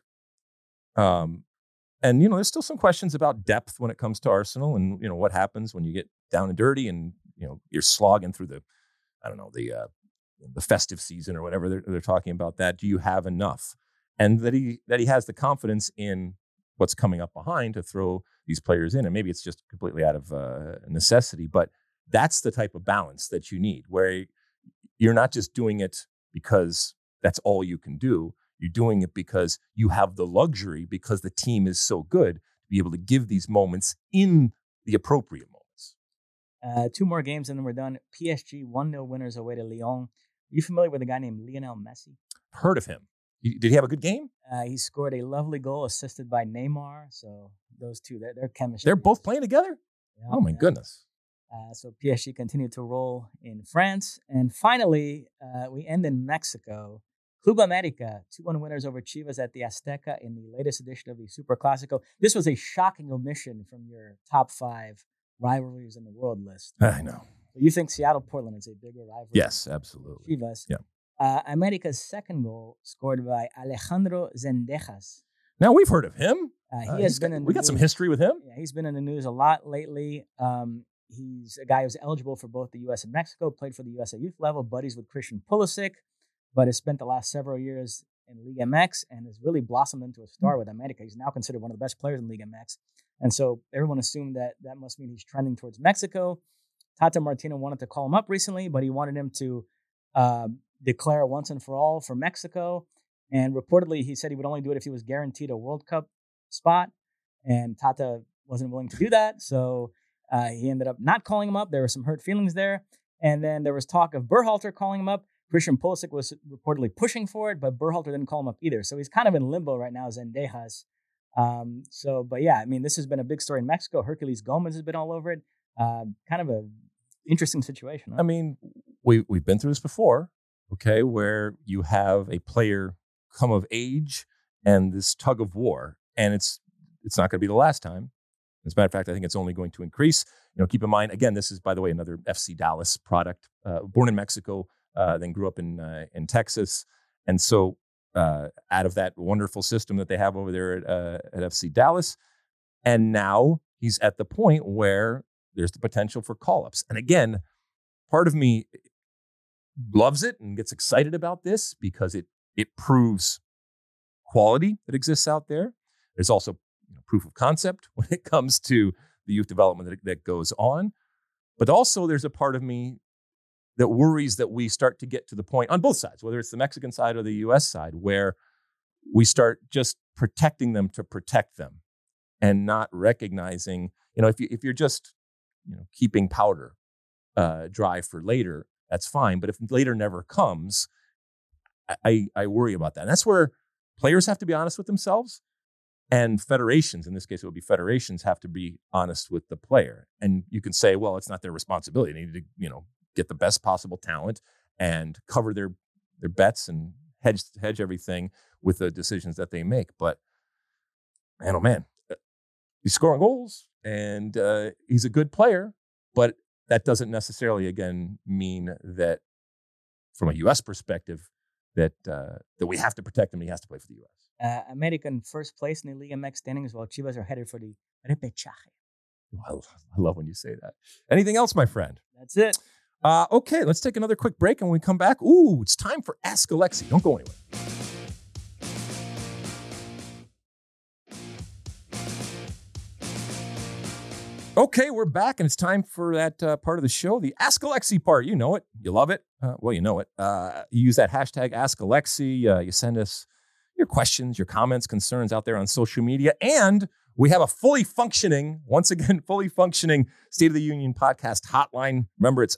And, there's still some questions about depth when it comes to Arsenal and, what happens when you get down and dirty and, you're slogging through the festive season or whatever they're talking about that. Do you have enough? And that he has the confidence in what's coming up behind to throw these players in. And maybe it's just completely out of necessity, but that's the type of balance that you need, where you're not just doing it because that's all you can do. You're doing it because you have the luxury, because the team is so good, to be able to give these moments in the appropriate moments. 2 more games and then we're done. PSG 1-0 winners away to Lyon. Are you familiar with a guy named Lionel Messi? Heard of him. Did he have a good game? He scored a lovely goal assisted by Neymar. So those two, their chemistry. They're both playing together? Yeah, oh, my goodness. So PSG continued to roll in France. And finally, we end in Mexico. Club America, 2-1 winners over Chivas at the Azteca in the latest edition of the Super Clásico. This was a shocking omission from your top 5 rivalries in the world list. I know. So you think Seattle-Portland is a bigger rivalry? Yes, absolutely. Chivas. Yeah. America's second goal scored by Alejandro Zendejas. Now, we've heard of him. We got some history with him. Yeah, he's been in the news a lot lately. He's a guy who's eligible for both the U.S. and Mexico, played for the U.S. at youth level, buddies with Christian Pulisic, but has spent the last several years in Liga MX and has really blossomed into a star with America. He's now considered one of the best players in Liga MX. And so everyone assumed that must mean he's trending towards Mexico. Tata Martino wanted to call him up recently, but he wanted him to declare once and for all for Mexico. And reportedly, he said he would only do it if he was guaranteed a World Cup spot. And Tata wasn't willing to do that. So He ended up not calling him up. There were some hurt feelings there. And then there was talk of Berhalter calling him up. Christian Pulisic was reportedly pushing for it, but Berhalter didn't call him up either. So he's kind of in limbo right now, Zendejas. But yeah, I mean, this has been a big story in Mexico. Herculez Gomez has been all over it. Kind of a interesting situation. Huh? I mean, we've been through this before, okay, where you have a player come of age and this tug of war, and it's not going to be the last time. As a matter of fact, I think it's only going to increase. Keep in mind, again, this is, by the way, another FC Dallas product, born in Mexico, then grew up in Texas. And so out of that wonderful system that they have over there at FC Dallas, and now he's at the point where there's the potential for call-ups. And again, part of me loves it and gets excited about this because it proves quality that exists out there. There's also proof of concept when it comes to the youth development that goes on. But also there's a part of me that worries that we start to get to the point on both sides, whether it's the Mexican side or the U.S. side, where we start just protecting them to protect them and not recognizing, if you're just, keeping powder dry for later, that's fine. But if later never comes, I worry about that. And that's where players have to be honest with themselves. And federations, in this case, it would be federations, have to be honest with the player. And you can say, well, it's not their responsibility. They need to, get the best possible talent and cover their bets and hedge everything with the decisions that they make. But man, he's scoring goals and he's a good player. But that doesn't necessarily, again, mean that from a U.S. perspective that we have to protect him. He has to play for the U.S. American first place in the Liga MX standings, while Chivas are headed for the repechaje. I love when you say that. Anything else, my friend? That's it. Okay, let's take another quick break, and when we come back, it's time for Ask Alexi. Don't go anywhere. Okay, we're back, and it's time for that part of the show, the Ask Alexi part. You know it. You love it. You know it. You use that hashtag Ask Alexi. You send us your questions, your comments, concerns out there on social media. And we have a fully functioning State of the Union podcast hotline. Remember, it's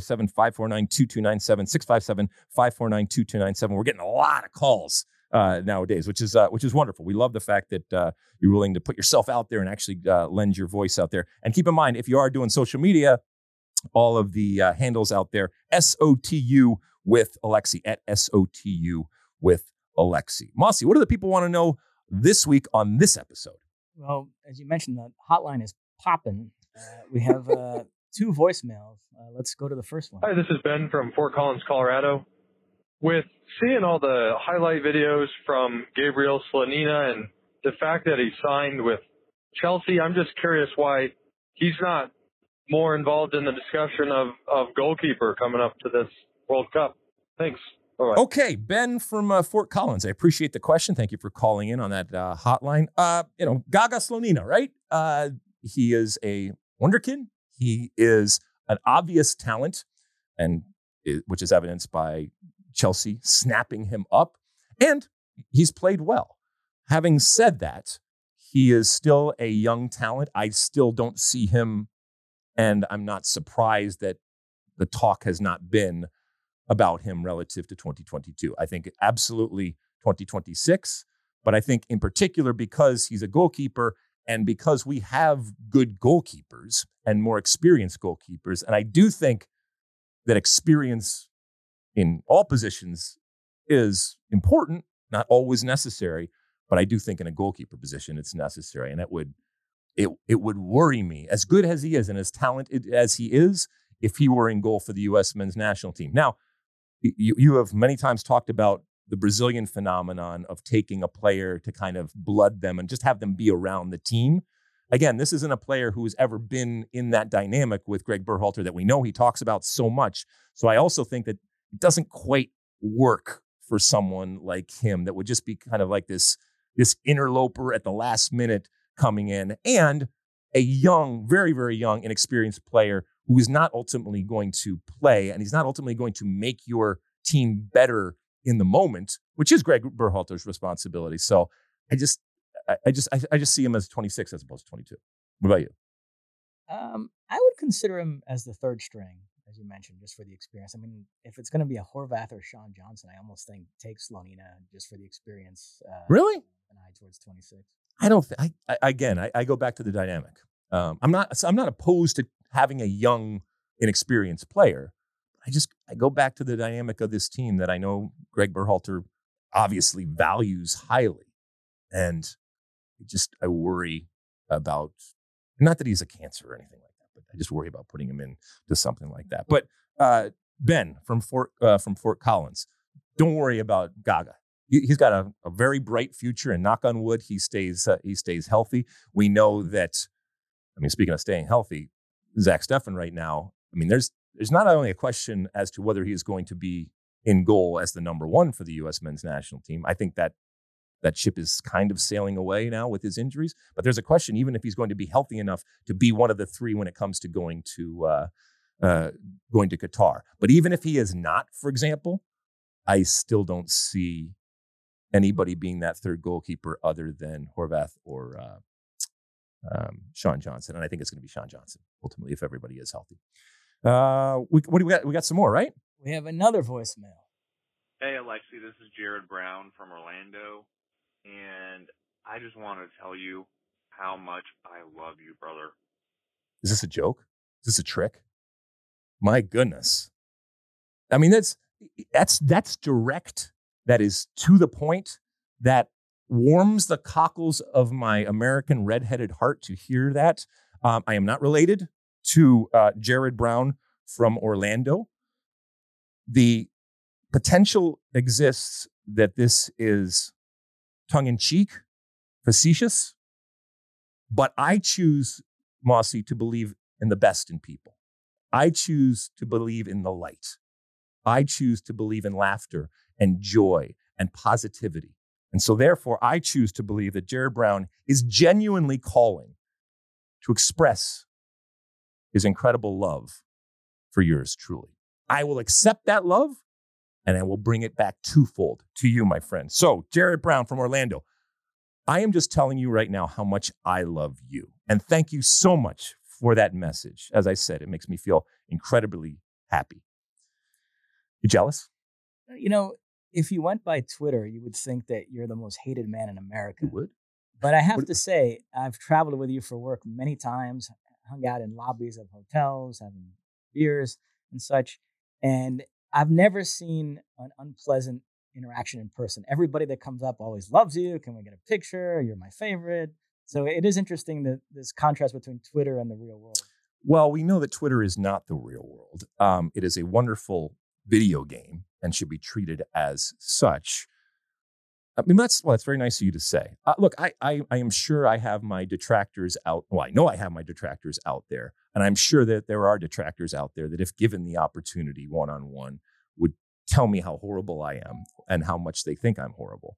657-549-2297, 657-549-2297. We're getting a lot of calls nowadays, which is wonderful. We love the fact that you're willing to put yourself out there and actually lend your voice out there. And keep in mind, if you are doing social media, all of the handles out there, SOTU with Alexi, at SOTU with Alexi. Mossy, what do the people want to know this week on this episode? Well, as you mentioned, the hotline is popping. We have 2 voicemails. Let's go to the first one. Hi, this is Ben from Fort Collins, Colorado. With seeing all the highlight videos from Gabriel Slonina and the fact that he signed with Chelsea, I'm just curious why he's not more involved in the discussion of goalkeeper coming up to this World Cup. Thanks. Bye-bye. Okay, Ben from Fort Collins. I appreciate the question. Thank you for calling in on that hotline. Gaga Slonina, right? He is a wonderkid. He is an obvious talent, and which is evidenced by Chelsea snapping him up, and he's played well. Having said that, he is still a young talent. I still don't see him, and I'm not surprised that the talk has not been about him relative to 2022. I think absolutely 2026, but I think in particular because he's a goalkeeper and because we have good goalkeepers and more experienced goalkeepers, and I do think that experience in all positions is important, not always necessary, but I do think in a goalkeeper position it's necessary, and it would worry me, as good as he is and as talented as he is, if he were in goal for the U.S. men's national team. Now, you have many times talked about the Brazilian phenomenon of taking a player to kind of blood them and just have them be around the team. Again, this isn't a player who has ever been in that dynamic with Greg Berhalter that we know he talks about so much. So I also think that it doesn't quite work for someone like him, that would just be kind of like this interloper at the last minute coming in, and a young, very, very young, inexperienced player who is not ultimately going to play, and he's not ultimately going to make your team better in the moment, which is Greg Berhalter's responsibility. So I just see him as 26 as opposed to 22. What about you? I would consider him as the third string, as you mentioned, just for the experience. I mean, if it's going to be a Horvath or Sean Johnson, I almost think take Slonina just for the experience. Really? An eye towards 26. I don't. I go back to the dynamic. I'm not opposed to having a young, inexperienced player. I go back to the dynamic of this team that I know Greg Berhalter obviously values highly, and I worry about, not that he's a cancer or anything like that, but I just worry about putting him into something like that. But Ben from Fort Collins, don't worry about Gaga. He's got a very bright future, and knock on wood, he stays healthy. We know that. I mean, speaking of staying healthy, Zach Steffen right now. I mean, there's not only a question as to whether he is going to be in goal as the number one for the U.S. men's national team. I think that ship is kind of sailing away now with his injuries. But there's a question, even if he's going to be healthy enough to be one of the three when it comes to going to Qatar. But even if he is not, for example, I still don't see anybody being that third goalkeeper other than Horvath or Sean Johnson. And I think it's going to be Sean Johnson, ultimately, if everybody is healthy. What do we got? We got some more, right? We have another voicemail. Hey, Alexi, this is Jared Brown from Orlando, and I just want to tell you how much I love you, brother. Is this a joke? Is this a trick? My goodness. I mean, that's direct. That is to the point. That warms the cockles of my American redheaded heart to hear that. I am not related to Jared Brown from Orlando. The potential exists that this is tongue-in-cheek, facetious, but I choose, Mossy, to believe in the best in people. I choose to believe in the light. I choose to believe in laughter and joy and positivity. And so therefore, I choose to believe that Jared Brown is genuinely calling to express his incredible love for yours truly. I will accept that love, and I will bring it back twofold to you, my friend. So, Jared Brown from Orlando, I am just telling you right now how much I love you. And thank you so much for that message. As I said, it makes me feel incredibly happy. You jealous? You know, if you went by Twitter, you would think that you're the most hated man in America. You would? But I have to say, I've traveled with you for work many times, hung out in lobbies of hotels, having beers and such. And I've never seen an unpleasant interaction in person. Everybody that comes up always loves you. Can we get a picture? You're my favorite. So it is interesting that this contrast between Twitter and the real world. Well, we know that Twitter is not the real world. It is a wonderful video game and should be treated as such. I mean, that's very nice of you to say. Look, I am sure I have my detractors out. Well, I know I have my detractors out there. And I'm sure that there are detractors out there that if given the opportunity one-on-one would tell me how horrible I am and how much they think I'm horrible.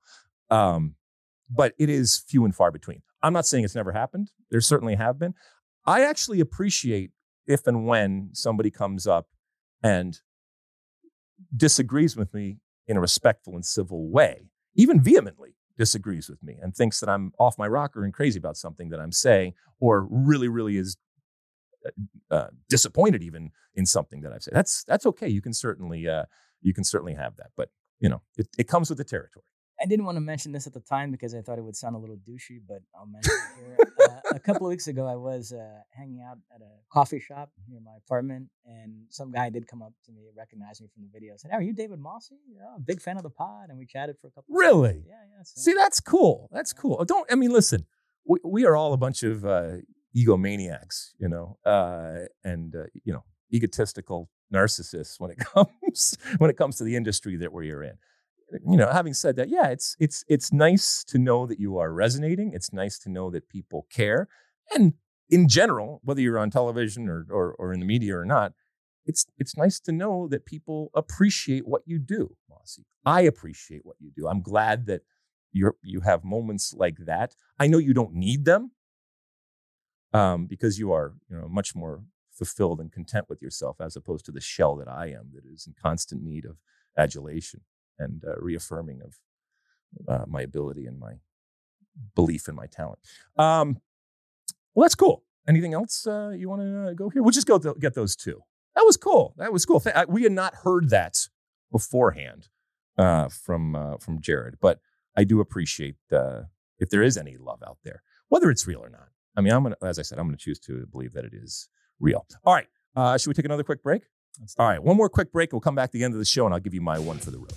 But it is few and far between. I'm not saying it's never happened. There certainly have been. I actually appreciate if and when somebody comes up and disagrees with me in a respectful and civil way, even vehemently disagrees with me and thinks that I'm off my rocker and crazy about something that I'm saying, or really, really is disappointed even in something that I've said. That's okay. You can certainly have that, but it comes with the territory. I didn't want to mention this at the time because I thought it would sound a little douchey, but I'll mention it here. A couple of weeks ago, I was hanging out at a coffee shop near my apartment, and some guy did come up to me, recognize me from the video, said, "Hey, are you David Mossy? Yeah, I'm a big fan of the pod," and we chatted for a couple. Really? Yeah. So. See, that's cool. That's cool. Listen, we are all a bunch of egomaniacs, and egotistical narcissists when it comes to the industry that we're in. Having said that, yeah, it's nice to know that you are resonating. It's nice to know that people care. And in general, whether you're on television or in the media or not, it's nice to know that people appreciate what you do, Mossy. I appreciate what you do. I'm glad that you have moments like that. I know you don't need them because you are much more fulfilled and content with yourself as opposed to the shell that I am that is in constant need of adulation and reaffirming of my ability and my belief in my talent. Well, that's cool. anything else you want to go here? We'll just get those two. That was cool. We had not heard that beforehand from Jared, but I do appreciate if there is any love out there, whether it's real or not. I mean, as I said, I'm going to choose to believe that it is real. All right. Should we take another quick break? All right. One more quick break. We'll come back at the end of the show, and I'll give you my one for the road.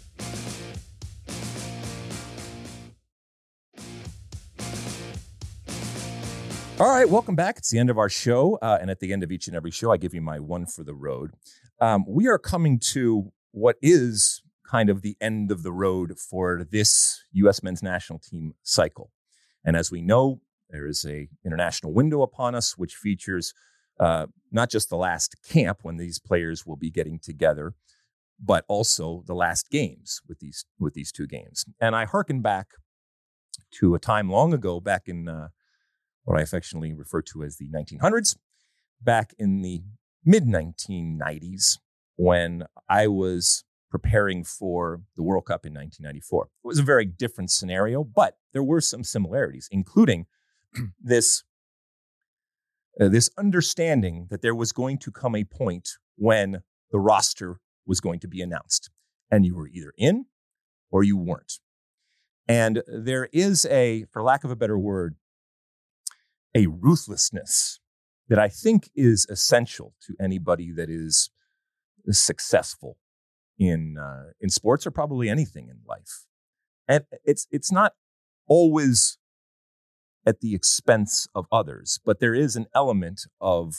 All right. Welcome back. It's the end of our show. And at the end of each and every show, I give you my one for the road. We are coming to what is kind of the end of the road for this U.S. men's national team cycle. And as we know, there is a international window upon us, which features not just the last camp when these players will be getting together, but also the last games with these two games. And I hearken back to a time long ago, back in what I affectionately refer to as the 1900s, back in the mid-1990s, when I was preparing for the World Cup in 1994. It was a very different scenario, but there were some similarities, including this understanding that there was going to come a point when the roster was going to be announced, and you were either in or you weren't. And there is for lack of a better word, a ruthlessness that I think is essential to anybody that is successful in sports or probably anything in life. And it's not always at the expense of others, but there is an element of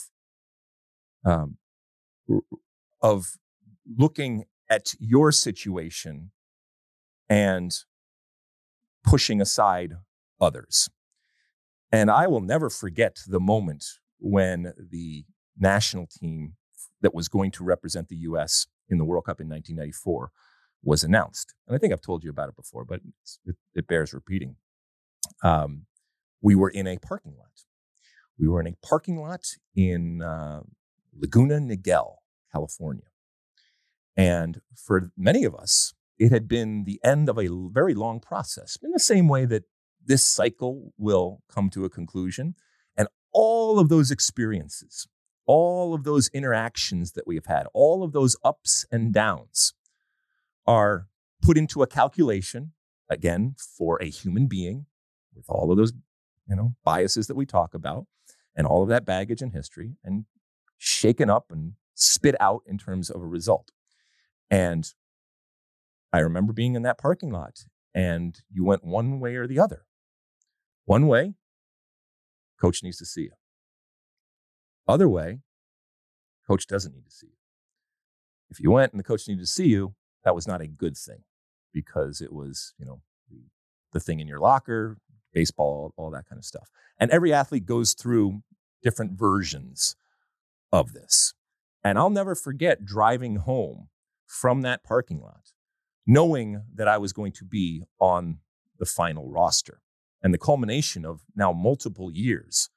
looking at your situation and pushing aside others. And I will never forget the moment when the national team that was going to represent the U.S. in the World Cup in 1994 was announced. And I think I've told you about it before, but it bears repeating. We were in a parking lot. We were in a parking lot in Laguna Niguel, California. And for many of us, it had been the end of a very long process, in the same way that this cycle will come to a conclusion. And all of those experiences, all of those interactions that we have had, all of those ups and downs are put into a calculation, again, for a human being with all of those, biases that we talk about and all of that baggage and history, and shaken up and spit out in terms of a result. And I remember being in that parking lot, and you went one way or the other. One way, coach needs to see you. Other way, coach doesn't need to see you. If you went and the coach needed to see you, that was not a good thing, because it was, the thing in your locker, baseball, all that kind of stuff. And every athlete goes through different versions of this. And I'll never forget driving home from that parking lot, knowing that I was going to be on the final roster, and the culmination of now multiple years.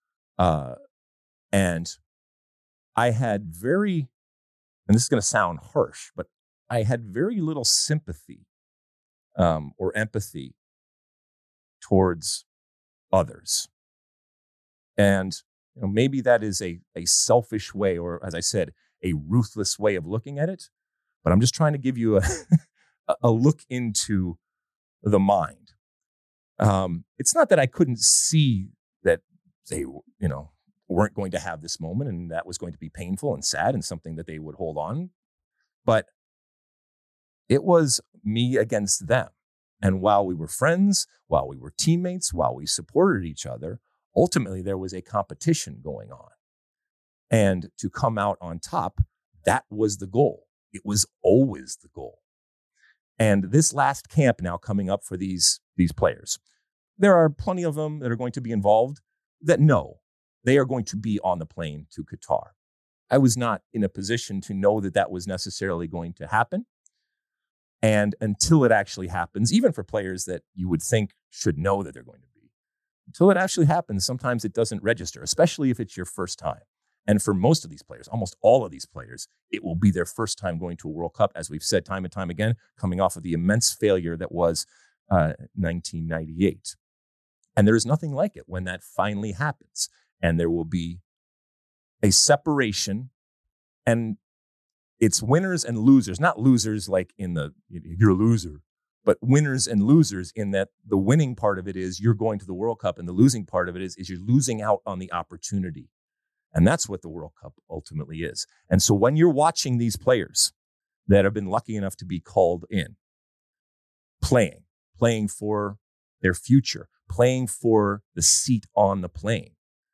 And I had and this is going to sound harsh, but I had very little sympathy or empathy towards others. And maybe that is a selfish way, or as I said, a ruthless way of looking at it. But I'm just trying to give you a look into the mind. It's not that I couldn't see that they, weren't going to have this moment, and that was going to be painful and sad and something that they would hold on. But it was me against them. And while we were friends, while we were teammates, while we supported each other, ultimately there was a competition going on. And to come out on top, that was the goal. It was always the goal. And this last camp now coming up for these players, there are plenty of them that are going to be involved that know they are going to be on the plane to Qatar. I was not in a position to know that that was necessarily going to happen. And until it actually happens, even for players that you would think should know that they're going to be, until it actually happens, sometimes it doesn't register, especially if it's your first time. And for most of these players, almost all of these players, it will be their first time going to a World Cup, as we've said time and time again, coming off of the immense failure that was 1998. And there is nothing like it when that finally happens. and there will be a separation, and it's winners and losers, not losers like in the, you're a loser, but winners and losers in that the winning part of it is you're going to the World Cup, and the losing part of it is you're losing out on the opportunity. And that's what the World Cup ultimately is. And so when you're watching these players that have been lucky enough to be called in, playing for their future, playing for the seat on the plane,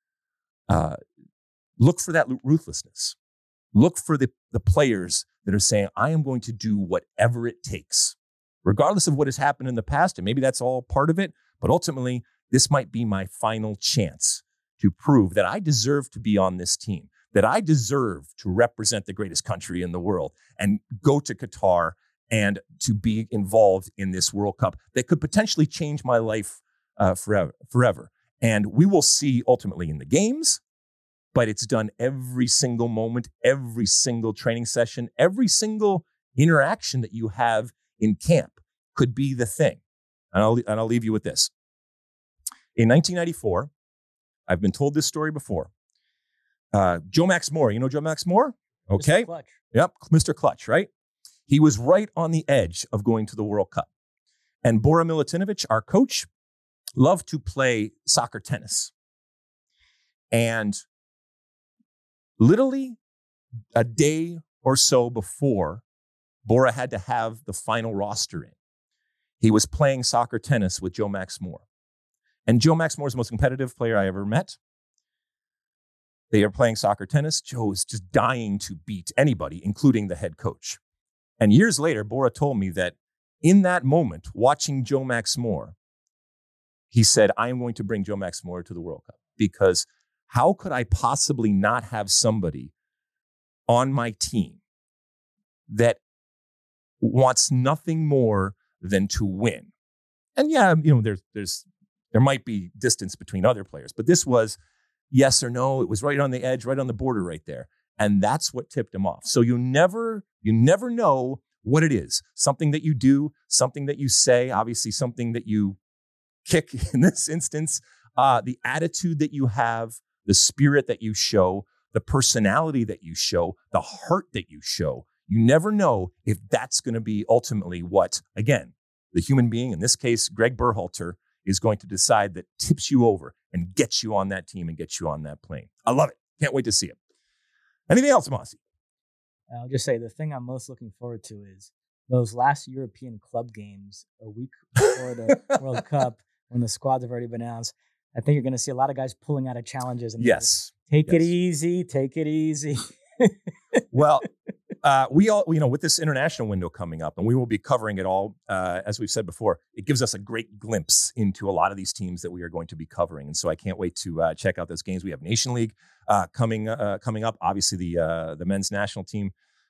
look for that ruthlessness. Look for the players that are saying, I am going to do whatever it takes, regardless of what has happened in the past. And maybe that's all part of it. But ultimately, this might be my final chance to prove that I deserve to be on this team, that I deserve to represent the greatest country in the world and go to Qatar and to be involved in this World Cup that could potentially change my life forever. And we will see ultimately in the games, but it's done every single moment, every single training session, every single interaction that you have in camp could be the thing. And I'll leave you with this. In 1994, I've been told this story before. Joe Max Moore, you know Joe Max Moore? Okay. Mr. Clutch. Yep, Mr. Clutch, right? He was right on the edge of going to the World Cup. And Bora Milutinovic, our coach, loved to play soccer tennis. And literally a day or so before Bora had to have the final roster in, he was playing soccer tennis with Joe Max Moore. And Joe Max Moore is the most competitive player I ever met. They are playing soccer tennis. Joe is just dying to beat anybody, including the head coach. And years later, Bora told me that in that moment, watching Joe Max Moore, he said, I am going to bring Joe Max Moore to the World Cup, because how could I possibly not have somebody on my team that wants nothing more than to win? And yeah, there might be distance between other players, but this was yes or no. It was right on the edge, right on the border right there. And that's what tipped him off. So you never know what it is. Something that you do, something that you say, obviously something that you kick in this instance, the attitude that you have, the spirit that you show, the personality that you show, the heart that you show. You never know if that's going to be ultimately what, again, the human being, in this case, Greg Berhalter, is going to decide that tips you over and gets you on that team and gets you on that plane. I love it. Can't wait to see it. Anything else, Mossy? I'll just say the thing I'm most looking forward to is those last European club games a week before the World Cup, when the squads have already been announced. I think you're going to see a lot of guys pulling out of challenges. And yes. Take it easy. Take it easy. Well, we all, with this international window coming up, and we will be covering it all, as we've said before, it gives us a great glimpse into a lot of these teams that we are going to be covering. And so I can't wait to check out those games. We have Nation League coming up. Obviously, the men's national team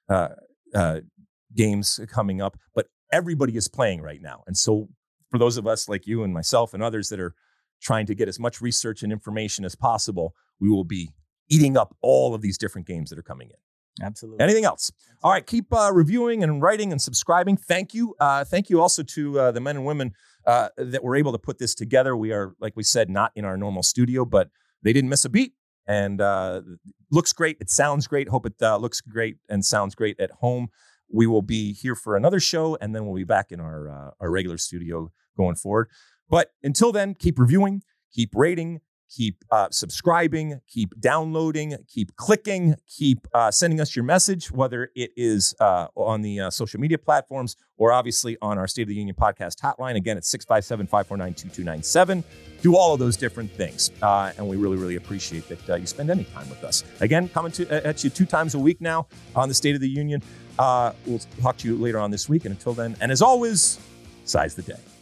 games coming up, but everybody is playing right now. And so for those of us like you and myself and others that are trying to get as much research and information as possible, we will be eating up all of these different games that are coming in. Absolutely. Anything else? All right. Keep reviewing and writing and subscribing. Thank you. Thank you also to the men and women that were able to put this together. We are, like we said, not in our normal studio, but they didn't miss a beat. And looks great. It sounds great. Hope it looks great and sounds great at home. We will be here for another show, and then we'll be back in our regular studio going forward. But until then, keep reviewing, keep rating, keep subscribing, keep downloading, keep clicking, keep sending us your message, whether it is on the social media platforms or obviously on our State of the Union podcast hotline. Again, it's 657-549-2297. Do all of those different things. And we really, really appreciate that you spend any time with us. Again, coming at you 2 times a week now on the State of the Union. We'll talk to you later on this week. And until then, and as always, size the day.